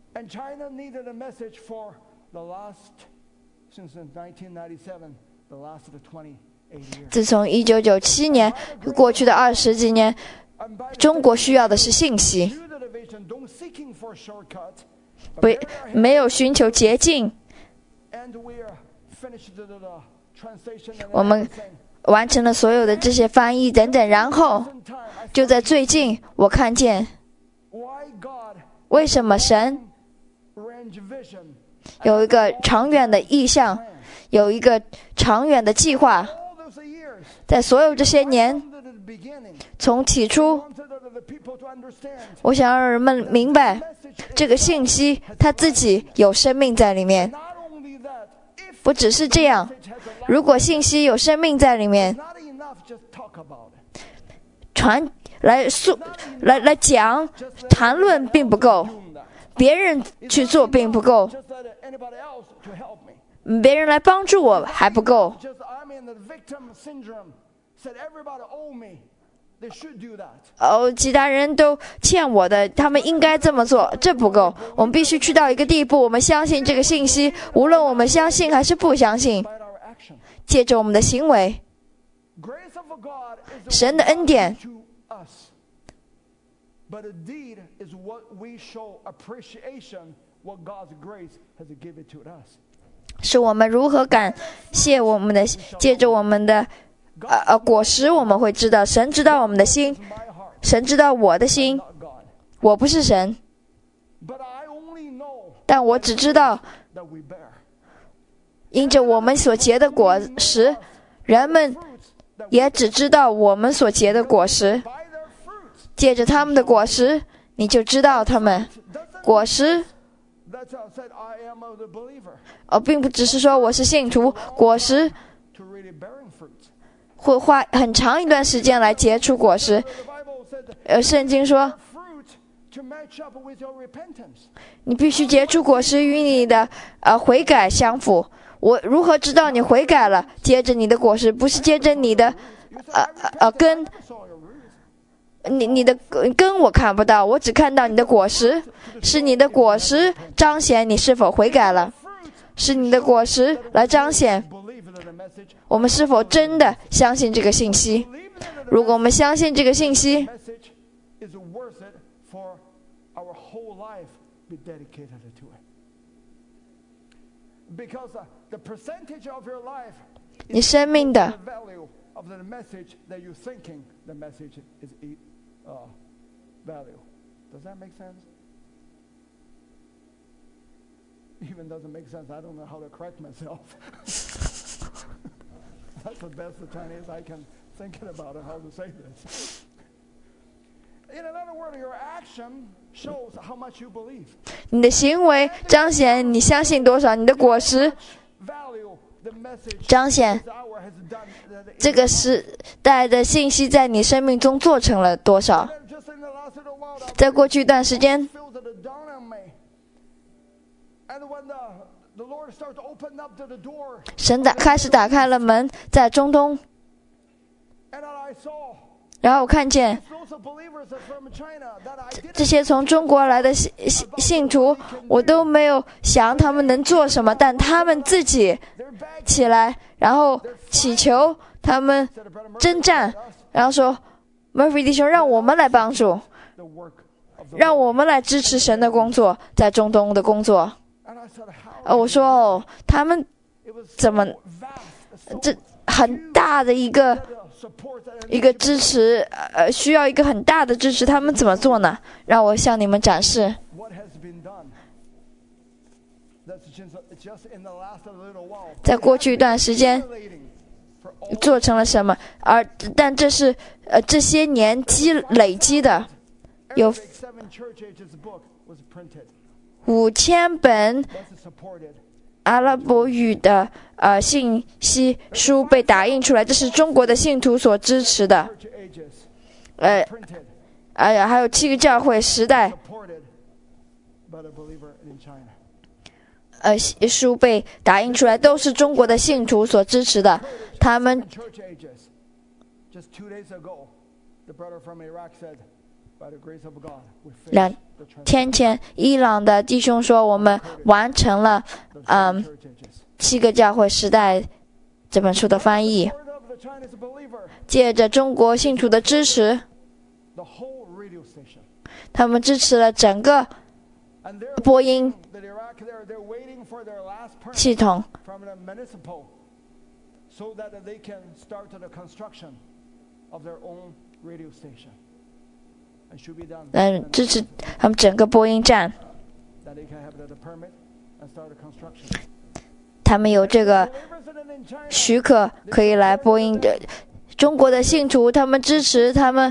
自从一九九七年过去的二十几年，中国需要的是信息，不没有寻求捷径。我们完成了所有的这些翻译等等，然后就在最近，我看见为什么神有一个长远的意向，有一个长远的计划。在所有这些年，从起初，我想让人们明白这个信息它自己有生命在里面。不只是这样，如果信息有生命在里面，传来诉来来讲谈论并不够，别人去做并不够，别人来帮助我还不够。哦，其他人都欠我的，他们应该这么做，这不够。我们必须去到一个地步，我们相信这个信息，无论我们相信还是不相信，借着我们的行为，神的恩典是我们如何感谢我们的，借着我们的呃呃果实，我们会知道神知道我们的心，神知道我的心，我不是神，但我只知道因着我们所结的果实，人们也只知道我们所结的果实，借着他们的果实，你就知道他们果实。哦，并不只是说我是信徒，果实会花很长一段时间来结出果实。呃，圣经说，你必须结出果实与你的呃悔改相符。我如何知道你悔改了？接着你的果实，不是接着你的呃呃根。你你的根我看不到，我只看到你的果实，是你的果实彰显你是否悔改了，是你的果实来彰显我们是否真的相信这个信息。如果我们相信这个信息，你生命的 Uh, value. Does that make sense? Even doesn't make sense. I don't know how to correct myself. That's the best of Chinese I can think about it, how to say this. In another word, your action shows how much you believe. 你的行为彰显你相信多少，你的果实彰显这个时代的信息在你生命中做成了多少。在过去一段时间，神打开始打开了门在中东，然后我看见这些从中国来的信信徒，我都没有想他们能做什么，但他们自己起来，然后祈求，他们征战，然后说 Murphy 弟兄，让我们来帮助，让我们来支持神的工作，在中东的工作。呃，我说哦，他们怎么这很大的一个一个支持，呃，需要一个很大的支持，他们怎么做呢？让我向你们展示。在过去一段时间做成了什么？而但这是呃这些年积累积的，有五千本阿拉伯语的呃信息书被打印出来，这是中国的信徒所支持的。呃，哎呀，还有七个教会时代。呃，书被打印出来，都是中国的信徒所支持的。他们两天前，伊朗的弟兄说，我们完成了嗯七个教会时代这本书的翻译。借着中国信徒的支持，他们支持了整个播音系统，嗯，支持他们整个播音站。他们有这个许可可以来播音的。中国的信徒他们支持他们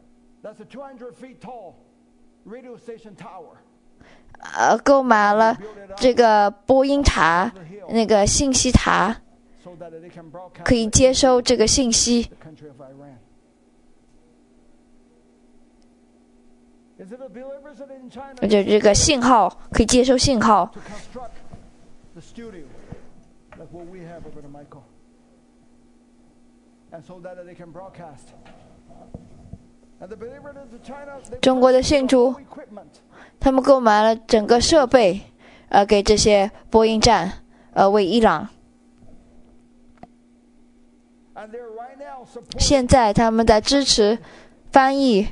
呃购买了这个播音塔，那个信息塔，可以接收这个信息。就这个信号可以接收信号。中国的信徒，他们购买了整个设备，呃，给这些播音站，呃，为伊朗。现在他们在支持翻译，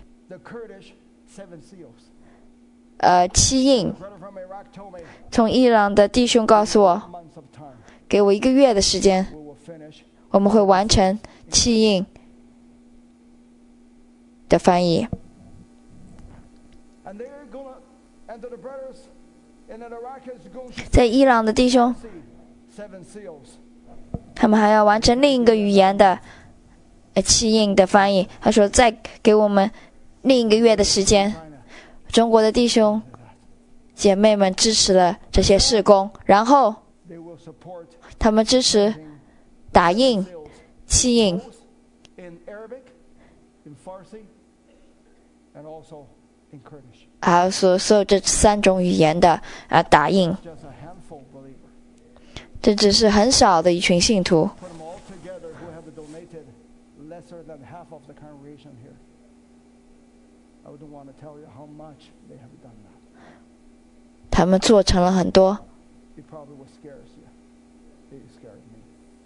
呃，七印。从伊朗的弟兄告诉我， 给我一个月的时间， we will finish. 我们会完成弃印的翻译。 And they're going to, and to the brothers in Iraq is going to 在伊朗的弟兄， see seven seals. 他们还要完成另一个语言的呃弃印的翻译。他说再给我们另一个月的时间。 China. 中国的弟兄姐妹们支持了这些事工，然后 They will support 他们支持打印 seals. 弃印， Both in Arabic, in Farsi, and also in Kurdish. 还有所所有这三种语言的啊打印。 Just a handful believer. 这只是很少的一群信徒。 Put them all together who have donated lesser than half of the congregation here. I wouldn't want to tell you how much they have done that. 他们做成了很多， It probably will scare you. It scared me.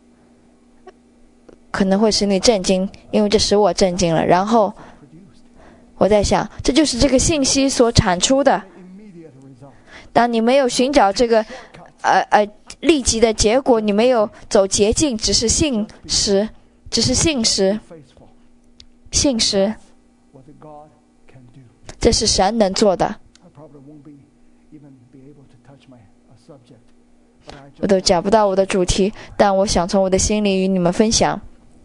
可能会使你震惊，因为这使我震惊了。然后 Produced 我在想，这就是这个信息所产出的。 immediate result. 当你没有寻找这个呃呃立即的结果，你没有走捷径，只是信实，只是信实， Faithful. 信实， What God can do. 这是神能做的。 I probably won't be even be able to touch my uh, subject. But I 我 just 都讲不到我的主题，但我想从我的心里与你们分享。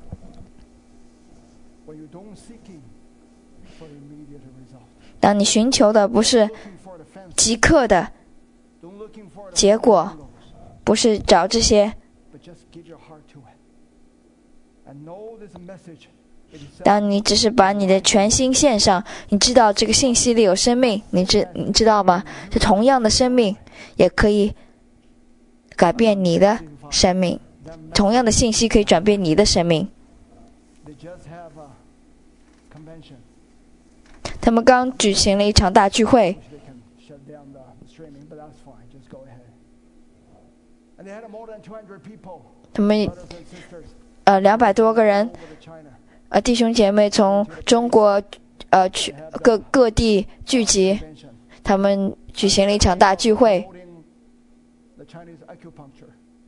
when you don't seeking for immediate result. 当你寻求的不是 Looking for the fancy. 即刻的， Don't looking for the 结果 formulas, 不是找这些， but just give your heart to it. And know this message. It is 当你只是把你的全心献上，你知道这个信息里有生命，你知你知道吗？这同样的生命也可以改变你的生命， that 同样的信息可以转变你的生命。 they just have a convention. 他们刚举行了一场大聚会， Which they can shut down the streaming, but that's fine. Just go ahead. And they had more than two hundred people, 他们 brothers and sisters, 呃两百多个人 over to China. 呃弟兄姐妹从中国呃去各各地聚集， Convention. 他们举行了一场大聚会。 Promoting the Chinese acupuncture.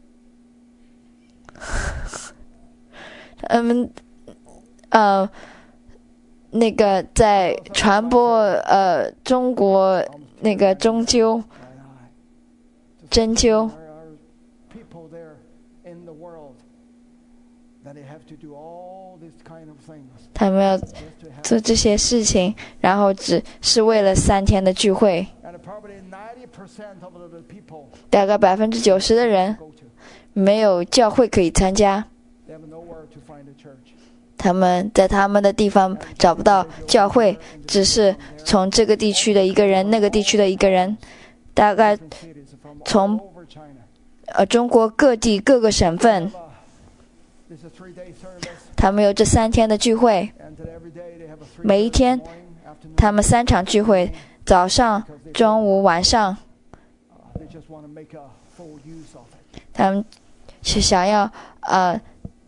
他们呃那个在传播呃中国那个针灸 Right, right. Just 针灸。 There are people there in the world that they have to do all these kind of things 他们要 just to have. 做这些事情，然后只是为了三天的聚会。 And probably ninety percent of the people 大概百分之九十的人 go to, 没有教会可以参加， they have nowhere to find a church. 他们在他们的地方找不到教会，只是从这个地区的一个人，那个地区的一个人，大概 Different cities from all 从 over China. 呃中国各地各个省份， Uh, This is a three-day service, 他们有这三天的聚会， and that every day they have a three 每一天 morning, afternoon. 他们三场聚会，早上、中午、晚上， Uh, they just want to make a full use of it. 他们是想要呃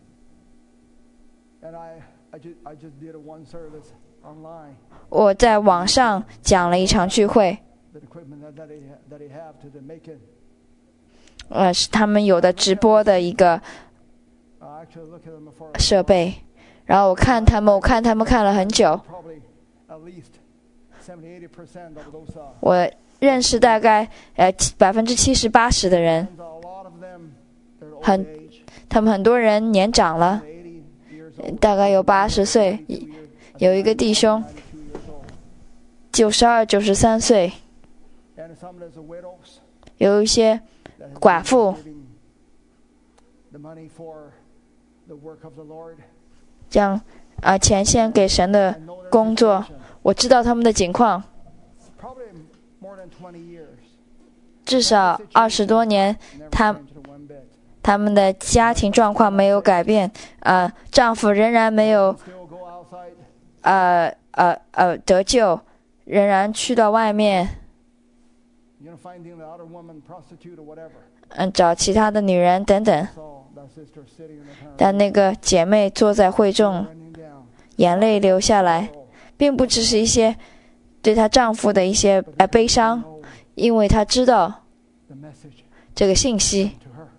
And I, I just, I just did a one service online. 我在网上讲了一场聚会， The equipment that, that they ha- that they have to the make it. 呃是他们有的直播的一个 I actually look at them for 设备，然后我看他们，我看他们看了很久， probably at least seventy, eighty percent of those. Uh, 我认识大概呃百分之七十八十的人， and a lot of them, they're old 很 age, 他们很多人年长了， eighty years old. 大概有八十岁， ninety-two years- 有一个弟兄 ninety-two years old. 九十二、九十三岁， And some of those widows 有一些 that have 寡妇 been giving the money for the work of the Lord. 这样啊、前线给神的 I know their 工作， situation. 我知道他们的情况， Probably more than twenty years. 至少二十多年， Never 他 changed one bit. 他们的家庭状况没有改变，啊、丈夫仍然没有 Still go outside. 呃呃呃得救，仍然去到外面， You know, finding the other woman, prostitute or whatever. 嗯、找其他的女人等等。 Saw that sister sitting in the car, 但那个姐妹坐在会众， running down. 眼泪流下来， Oh, 并不只是一些对她丈夫的一些呃悲伤， know 因为她知道 the message 这个信息 to her.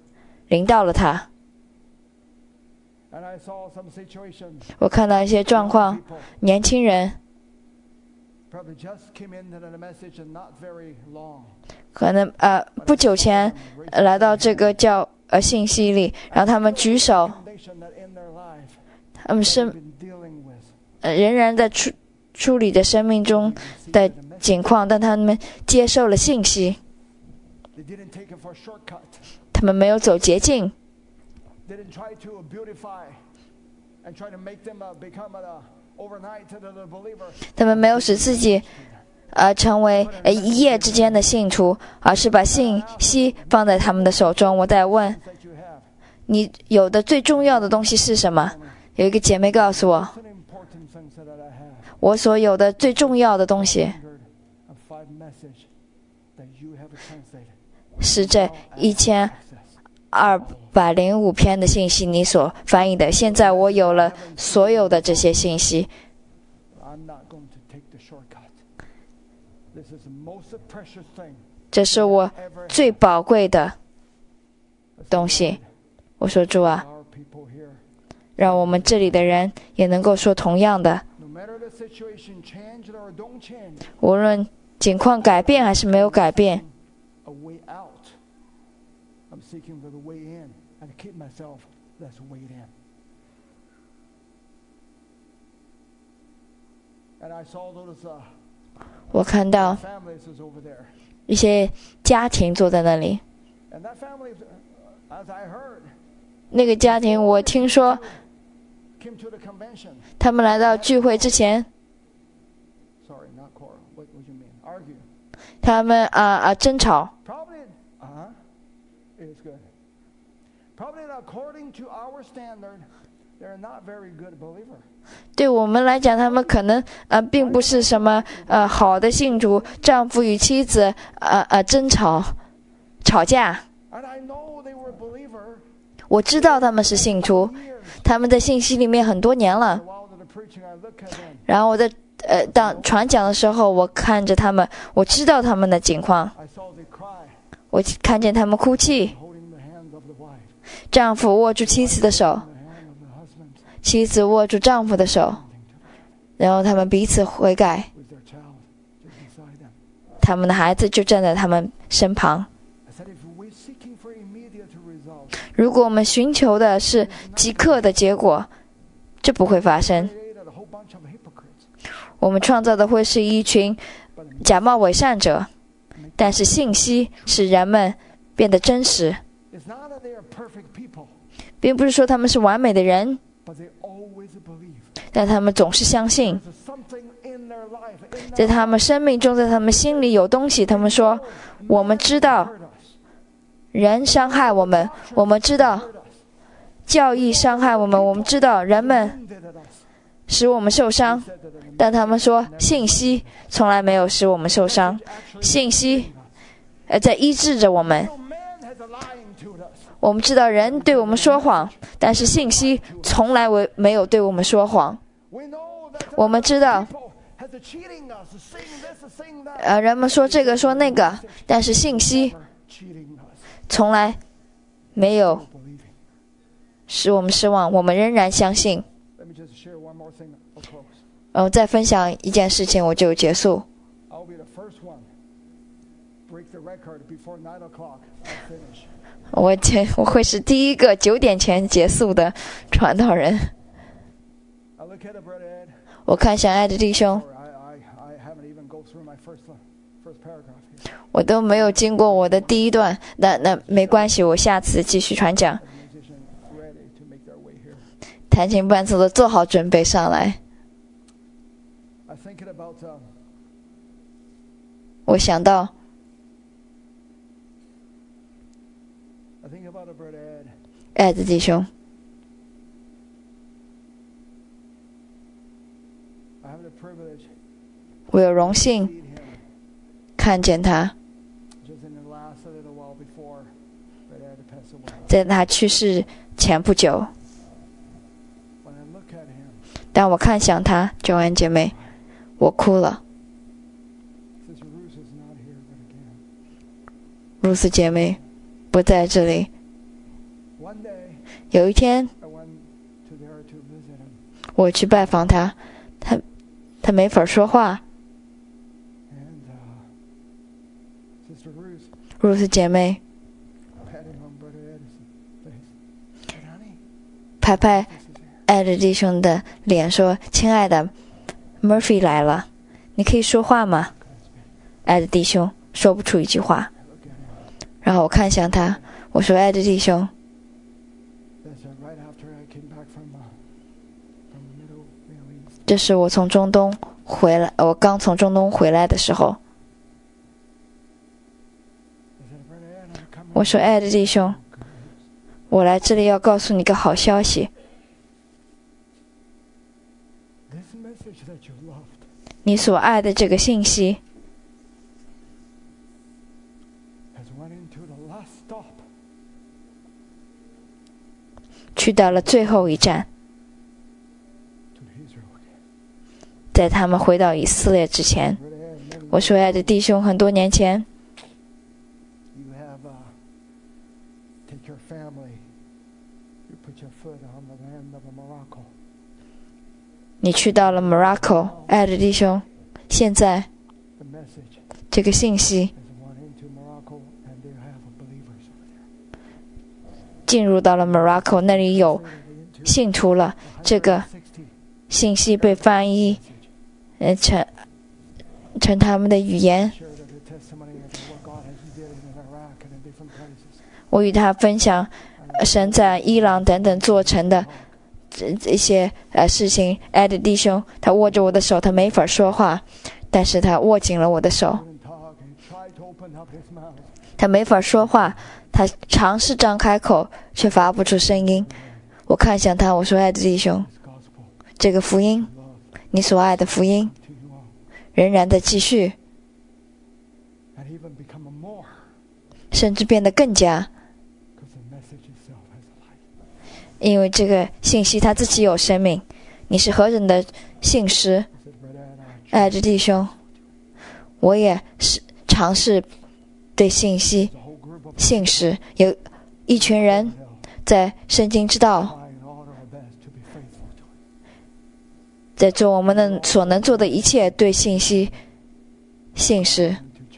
临到了他。 And I saw some situations, 我看到一些状况， people 年轻人 probably just came into the message and not very long. 可能呃不久前、呃来到这个教呃信息里，然后他们举手， Foundation that in their life 他们 they've 生 been dealing with. 呃仍然在处处理着生命中的境况，但他们接受了信息， They didn't take it for a shortcut. 他们没有走捷径， Didn't try to beautify and try to make them uh, become an uh, overnight to the believer. 他们没有使自己呃成为呃一夜之间的信徒，而是把信息放在他们的手中。我在问 That you have. 你有的最重要的东西是什么？有一个姐妹告诉我， It's an important thing that I have. 我所有的最重要的东西 one hundred five message that you have translated. 是这一千二百零五篇的信息你所翻译的。现在我有了所有的这些信息， I'm not going to take the shortcut. This is the most precious thing. 这是我最宝贵的东西。我说主啊， Our people here, 让我们这里的人也能够说同样的， no matter the situation, change it or don't change, 无论情况改变还是没有改变， a way out. I'm seeking for the way in and keep myself that's way in. And I saw those uh, 我看到 families is over there. 一些家庭坐在那里， And that family, uh, as I heard, 那个家庭我听说 came to the convention. 他们来到聚会之前， Sorry, not quarrel. What would you mean? Argue. 他们啊啊争吵， Probably, uh-huh. It is good. Probably according to our standard, they're not very good believer. 对我们来讲，他们可能呃并不是什么呃好的信徒，丈夫与妻子呃呃争吵吵架。 And I know they were a believer. 我知道他们是信徒， Years. 他们在信息里面很多年了。 While they're preaching, I look at them. 然后我在呃当传讲的时候，我看着他们，我知道他们的情况， I saw they cry, 我看见他们哭泣， holding the hands of the wife, 丈夫握住妻子的手， the hand of the husband, 妻子握住丈夫的手，然后他们彼此悔改， with their child just beside them. 他们的孩子就站在他们身旁。 I said, if we're seeking for immediate result, 如果我们寻求的是即刻的结果，这不会发生。 created a whole bunch of hypocrites. 我们创造的会是一群假冒伪善者，但是信息使人们变得真实， It's not that they are perfect people, 并不是说他们是完美的人， but they always believe. 但他们总是相信， There's something in their life, in 在 their 他们生命中，在他们心里有东西。他们说：“我们知道 hurt us. 人伤害我们，我们知道 Hurt us. 教义伤害我们，我们知道人们 Wounded at us. 使我们受伤。” Said that in 但他们说，信息从来没有使我们受伤， actually 信息呃在医治着我们。 no man has a lying to us. 我们知道人对我们说谎，但是信息从来为没有对我们说谎。 We know that 我们知道， people has a cheating us, saying this, saying that. 呃，人们说这个说那个，但是信息 Cheating us. 从来没有 Believing. 使我们失望，我们仍然相信。 Let me just share one more thing. I'll close. 呃，再分享一件事情，我就结束。 I'll be the first one. Break the record before nine o'clock. I'll finish. 我结我会是第一个九点前结束的传道人。 I look at it, Brother Ed. 我看想爱的弟兄， Or I, I, I haven't even go through my first one, first paragraph here. 我都没有经过我的第一段，那那没关系，我下次继续传讲。 The musician ready to make their way here. 弹琴伴奏的做好准备上来。 I'm thinking about. Um, 我想到， I think about it, Brother Ed. 爱的弟兄， I have the privilege 我有荣 to 幸 meet him 看见他， just in the last a little while before Brother Ed passed away. 在他去世前不久。 When I look at him, 当我看向他，九安姐妹，我哭了。 Sister Ruth is not here, but again, 露丝姐妹不在这里， 有一天，我去拜访他，他他没法说话。Ruth 姐妹拍拍艾德弟兄的脸说：“亲爱的 ，Murphy 来了，你可以说话吗？”艾德弟兄说不出一句话。然后我看向他，我说：“艾德弟兄，这是我从中东回来，我刚从中东回来的时候。”我说：“艾德弟兄，我来这里要告诉你个好消息。你所爱的这个信息，去到了最后一站，在他们回到以色列之前。”我说：“爱的弟兄，很多年前，你去到了 Morocco， 爱的弟兄，现在这个信息进入到了 Morocco， 那里有信徒了。这个信息被翻译呃成成他们的语言。我与他分享神在伊朗等等做成的这些呃事情。艾德弟兄，他握着我的手，他没法说话，但是他握紧了我的手。他没法说话，他尝试张开口，却发不出声音。我看向他，我说：“艾德弟兄，这个福音，你所爱的福音，仍然在继续，甚至变得更加。因为这个信息它自己有生命。你是何人的信实，爱的弟兄？我也是尝试对信息信实。有一群人在圣经之道，在做我们的所能做的一切，对信息信实。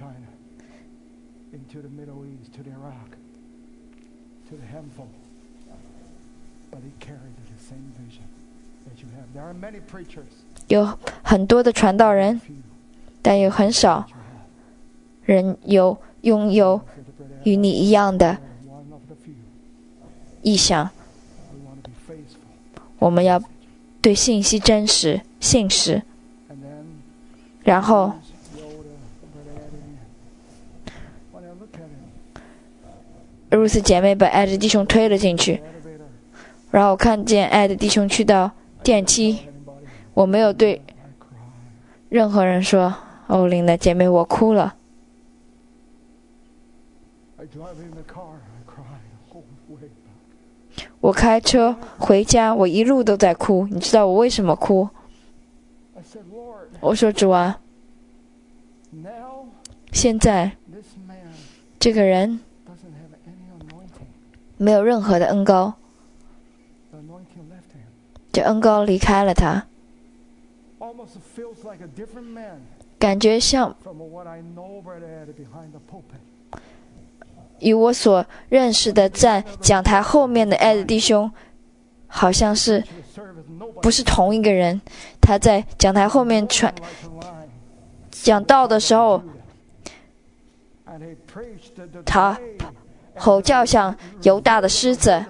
有很多的传道人，但有很少人有拥有与你一样的意向。我们要对信息真实信实。然后Ruth姐妹把爱的弟兄推了进去，然后看见爱的弟兄去到电梯。我没有对任何人说：“欧琳的姐妹，我哭了。”我开车回家，我一路都在哭。你知道我为什么哭？我说：“主啊，现在这个人没有任何的恩膏，这恩膏离开了他。”感觉像与我所认识的在讲台后面的爱的弟兄好像是不是同一个人。他在讲台后面传讲道的时候，他吼叫像犹大的狮子，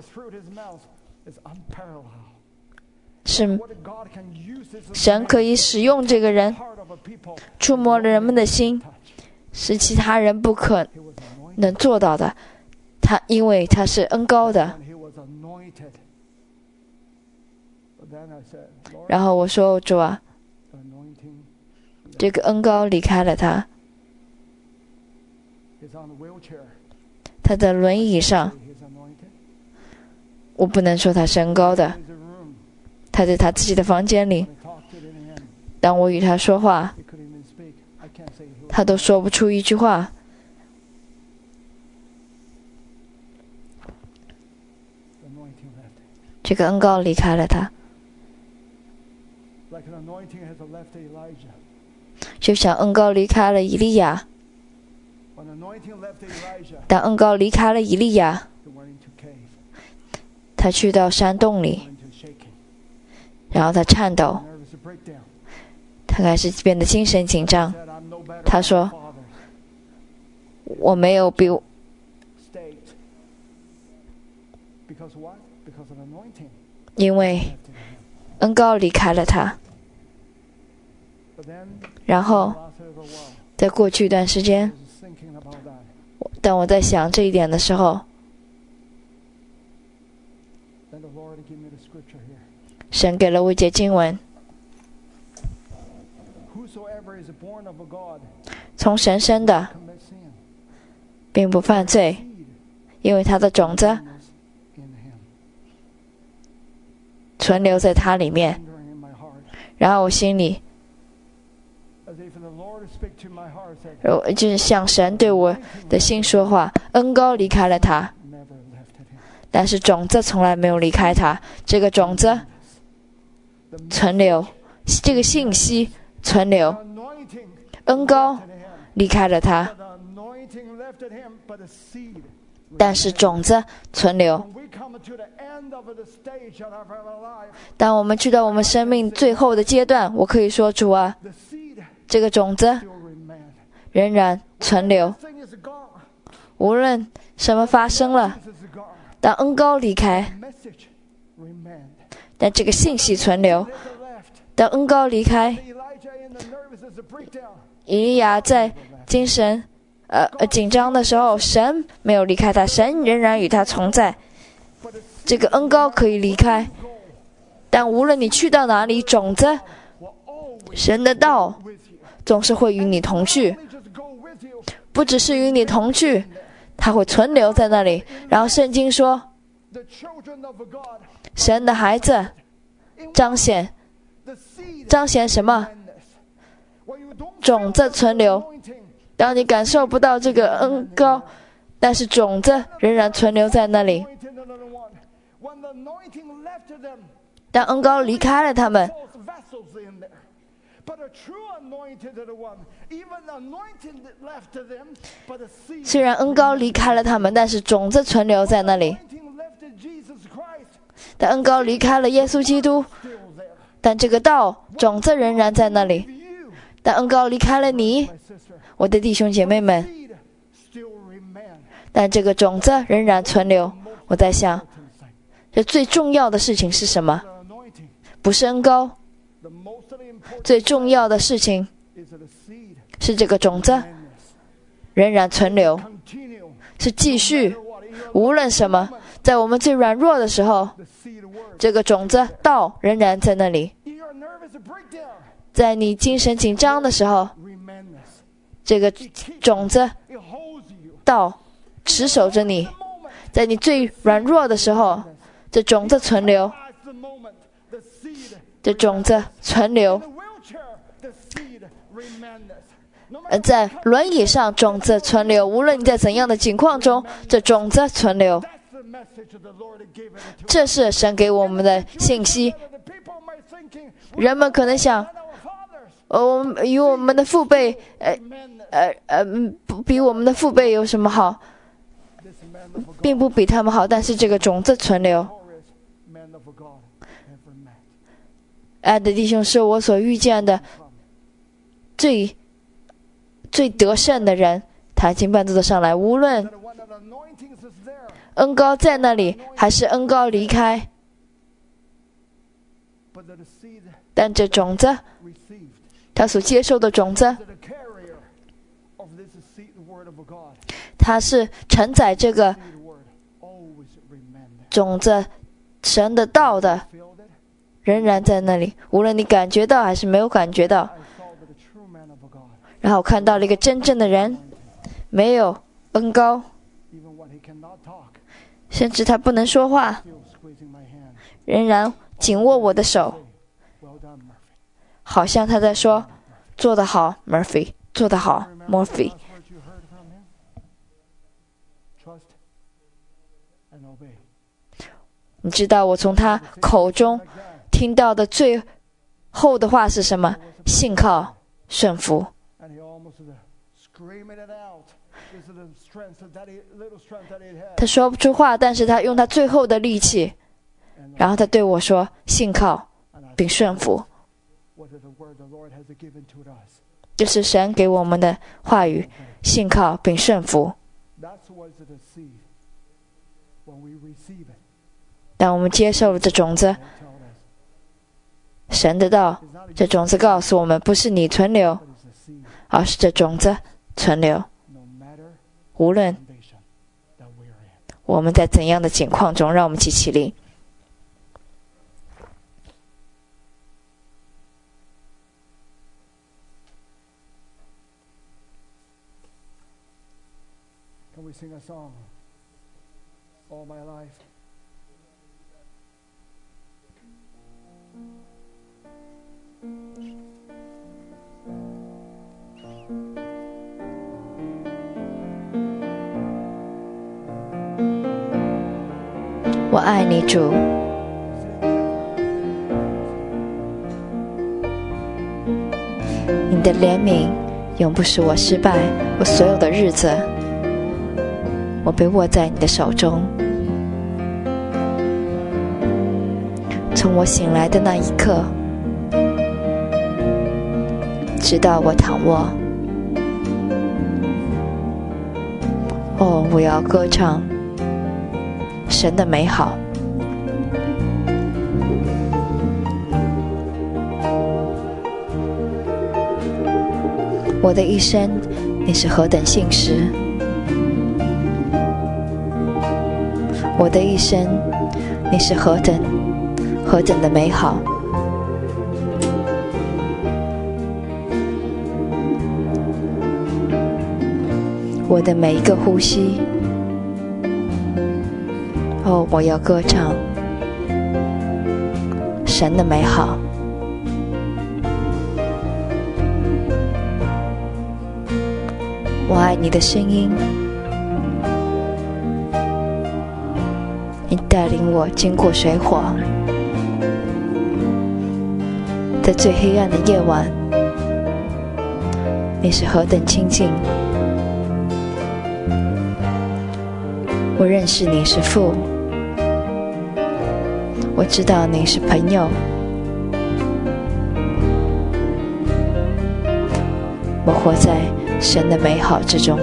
是神可以使用这个人触摸了人们的心，是其他人不可能做到的。他因为他是恩膏的。然后我说：“主啊，这个恩膏离开了他，他在轮椅上，我不能说他是恩膏的。他在他自己的房间里，当我与他说话，他都说不出一句话。 这个恩膏离开了他，就像恩膏离开了以利亚。当恩膏离开了以利亚，他去到山洞里，然后他颤抖，他开始变得精神紧张。他说：“我没有比我。”因为恩膏离开了他。然后在过去一段时间，当我在想这一点的时候，神给了我一节经文：从神生的并不犯罪，因为他的种子存留在他里面。然后我心里就是像神对我的心说话，恩膏离开了他，但是种子从来没有离开他。这个种子存留，这个信息存留，恩膏离开了他，但是种子存留。当我们去到我们生命最后的阶段，我可以说，主啊，这个种子仍然存留。无论什么发生了，当恩膏离开，但这个信息存留。当恩膏离开，以利亚在精神呃紧张的时候，神没有离开他，神仍然与他同在。这个恩膏可以离开，但无论你去到哪里，种子，神的道总是会与你同去。不只是与你同去，它会存留在那里。然后圣经说，神的孩子彰显彰显什么？种子存留。当你感受不到这个恩膏，但是种子仍然存留在那里。当恩膏离开了他们，虽然恩膏离开了他们，但是种子存留在那里。当恩膏离开了耶稣基督，但这个道种子仍然在那里。当恩膏离开了你，我的弟兄姐妹们，但这个种子仍然存留。我在想，这最重要的事情是什么？不是恩膏，最重要的事情是这个种子仍然存留，是继续。无论什么，在我们最软弱的时候，这个种子道仍然在那里。在你精神紧张的时候，这个种子道持守着你。在你最软弱的时候，这种子存留，这种子存留。在轮椅上，种子存留。无论你在怎样的境况中，这种子存留。这是神给我们的信息。人们可能想，我们与我们的父辈，呃呃呃，不比我们的父辈有什么好？并不比他们好，但是这个种子存留。爱的弟兄是我所遇见的最最得胜的人，弹琴伴奏的上来，无论恩膏在那里还是恩膏离开，但这种子，他所接受的种子，他是承载这个种子神的道的，仍然在那里，无论你感觉到还是没有感觉到。然后我看到了一个真正的人，没有恩膏，甚至他不能说话，仍然紧握我的手，好像他在说，做得好 Murphy， 做得好 Murphy。 你知道我从他口中听到的最后的话是什么？信靠，顺服。他说不出话，但是他用他最后的力气，然后他对我说：信靠并顺服。这是神给我们的话语，信靠并顺服。当我们接受了这种子，神的道，这种子告诉我们，不是你存留，而是这种子存留。无论我们在怎样的境况中，让我们一起起立。 Can we sing a song? All my life. 我爱你，主。你的怜悯永不使我失败，我所有的日子，我被握在你的手中。从我醒来的那一刻，直到我躺卧，哦，我要歌唱神的美好。我的一生，你是何等信实！我的一生，你是何等何等的美好！我的每一个呼吸，哦，我要歌唱神的美好。我爱你的声音，你带领我经过水火，在最黑暗的夜晚，你是何等亲近。我认识你是父，我知道你是朋友，我活在神的美好之中。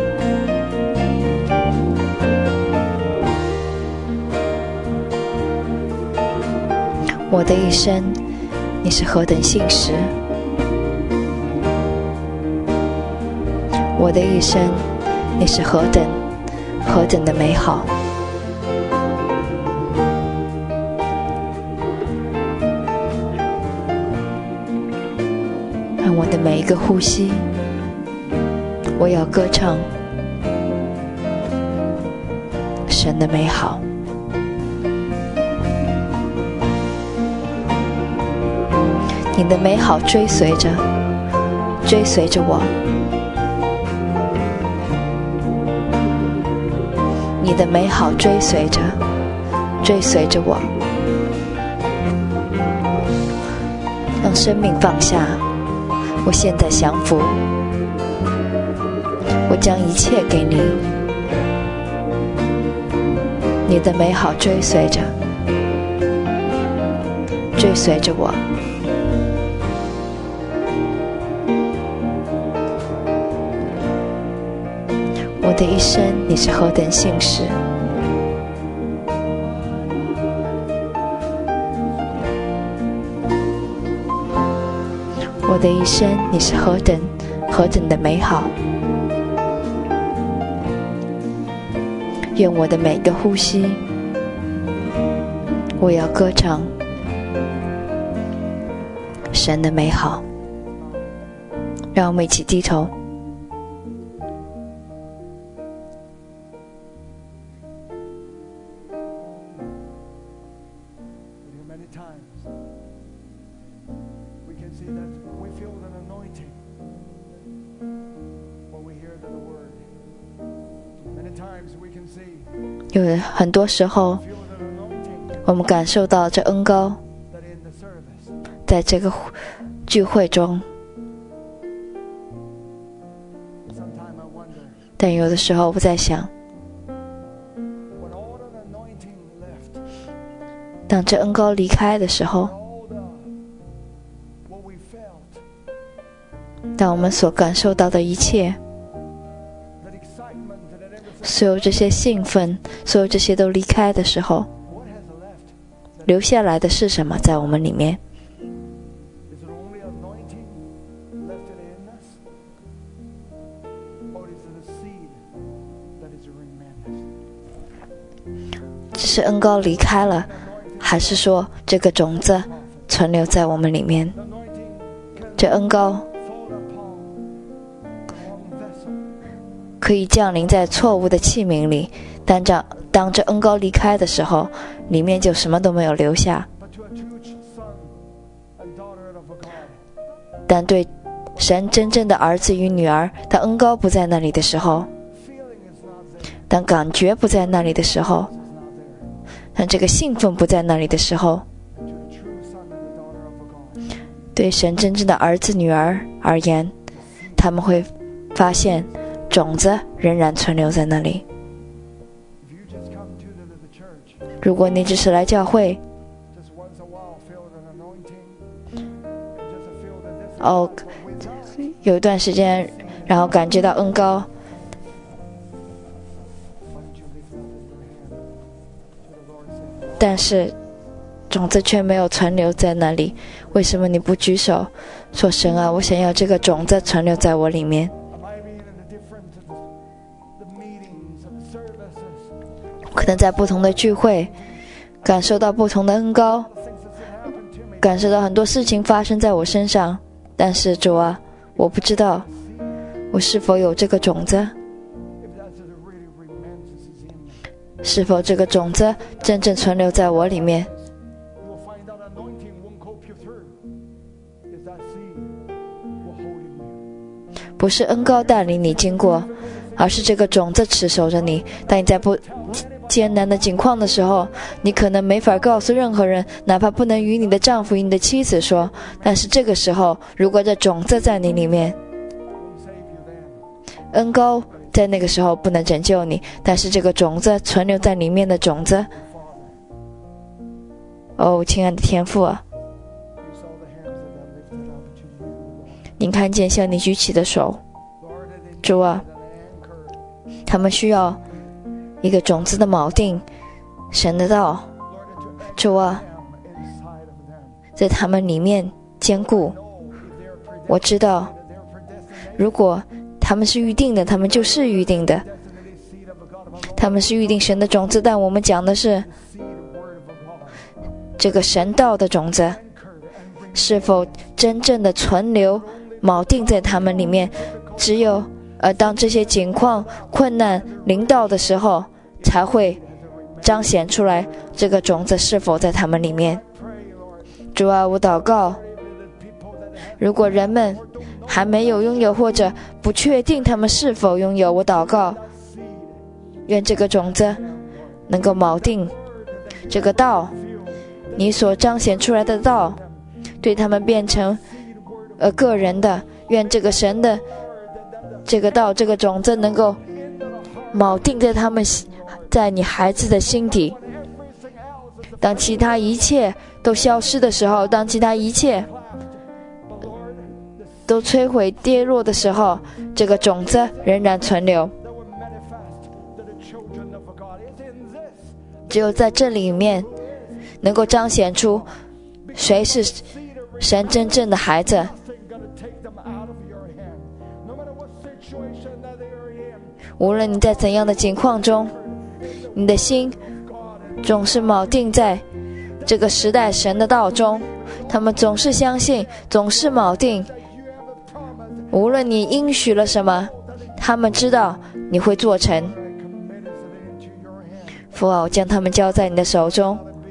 我的一生，你是何等信实！我的一生，你是何等何等的美好！让我的每一个呼吸，我要歌唱神的美好。你的美好追随着，追随着我。你的美好追随着，追随着我。让生命放下，我现在降服。我将一切给你，你的美好追随着，追随着我。我的一生，你是何等信实！我的一生，你是何等何等的美好！愿我的每个呼吸，我要歌唱神的美好。让我们一起低头。有很多时候， 我们感受到这恩膏在这个聚会中，但有的时候我在想，当这恩膏离开的时候，当我们所感受到的一切，所有这些兴奋，所有这些都离开的时候，留下来的是什么在我们里面？只是恩膏离开了，还是说这个种子存留在我们里面？这恩膏可以降临在错误的器皿里，但这当这恩膏离开的时候，里面就什么都没有留下。但对神真正的儿子与女儿，当恩膏不在那里的时候，当感觉不在那里的时候，当这个兴奋不在那里的时候，对神真正的儿子女儿而言，他们会发现种子仍然存留在那里。如果你只是来教会，哦，有一段时间，然后感觉到恩膏，但是种子却没有存留在那里，为什么你不举手说神啊，我想要这个种子存留在我里面？可能在不同的聚会感受到不同的恩膏，感受到很多事情发生在我身上，但是主啊，我不知道我是否有这个种子，是否这个种子真正存留在我里面。不是恩膏带领你经过，而是这个种子持守着你。当你在不艰难的境况的时候，你可能没法告诉任何人，哪怕不能与你的丈夫与你的妻子说，但是这个时候，如果这种子在你里面，恩膏在那个时候不能拯救你，但是这个种子存留在里面的种子，哦，亲爱的天父啊，您看见向你举起的手，主啊，他们需要一个种子的锚定，神的道，主啊，在他们里面坚固。我知道，如果他们是预定的，他们就是预定的，他们是预定神的种子，但我们讲的是这个神道的种子是否真正的存留锚定在他们里面。只有呃，当这些境况困难临到的时候，才会彰显出来这个种子是否在他们里面。主啊，我祷告，如果人们还没有拥有或者不确定他们是否拥有，我祷告，愿这个种子能够锚定这个道，你所彰显出来的道，对他们变成呃个人的，愿这个神的这个道，这个种子能够锚定在他们在你孩子的心底。当其他一切都消失的时候，当其他一切都摧毁跌落的时候，这个种子仍然存留。只有在这里面能够彰显出谁是神真正的孩子。无论你在怎样的境况中，你的心总是锚定在这个时代神的道中，他们总是相信，总是锚定，无论你应许了什么，他们知道你会做成。父啊，我将他们交在你的手中。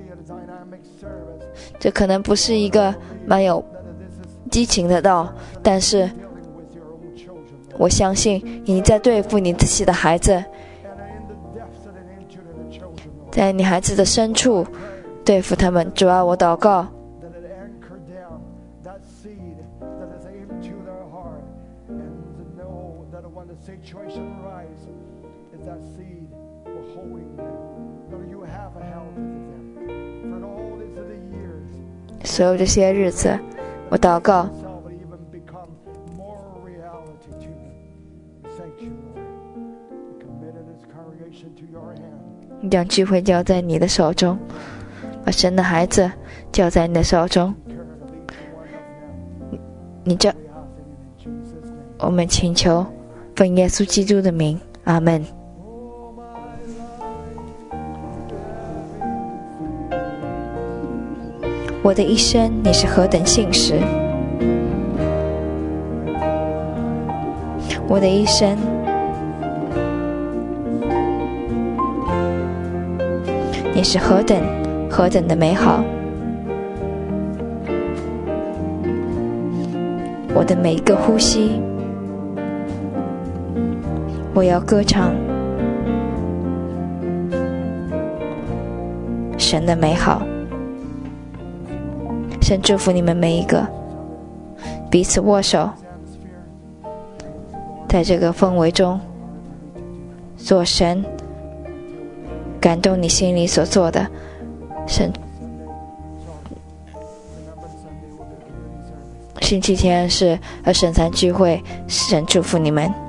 这可能不是一个蛮有激情的道，但是我相信你在对付你自己的孩子，在你孩子的深处， 对付他们。主啊，我祷告，所有这些日子，我祷告，将聚会交在你的手中，把神的孩子交在你的手中。你这，我们请求，奉耶稣基督的名，阿们。我的一生，你是何等信实！我的一生，你是何等何等的美好！我的每一个呼吸，我要歌唱神的美好。神祝福你们每一个，彼此握手，在这个氛围中做神感动你心里所做的。神星期天是呃圣餐聚会，神祝福你们。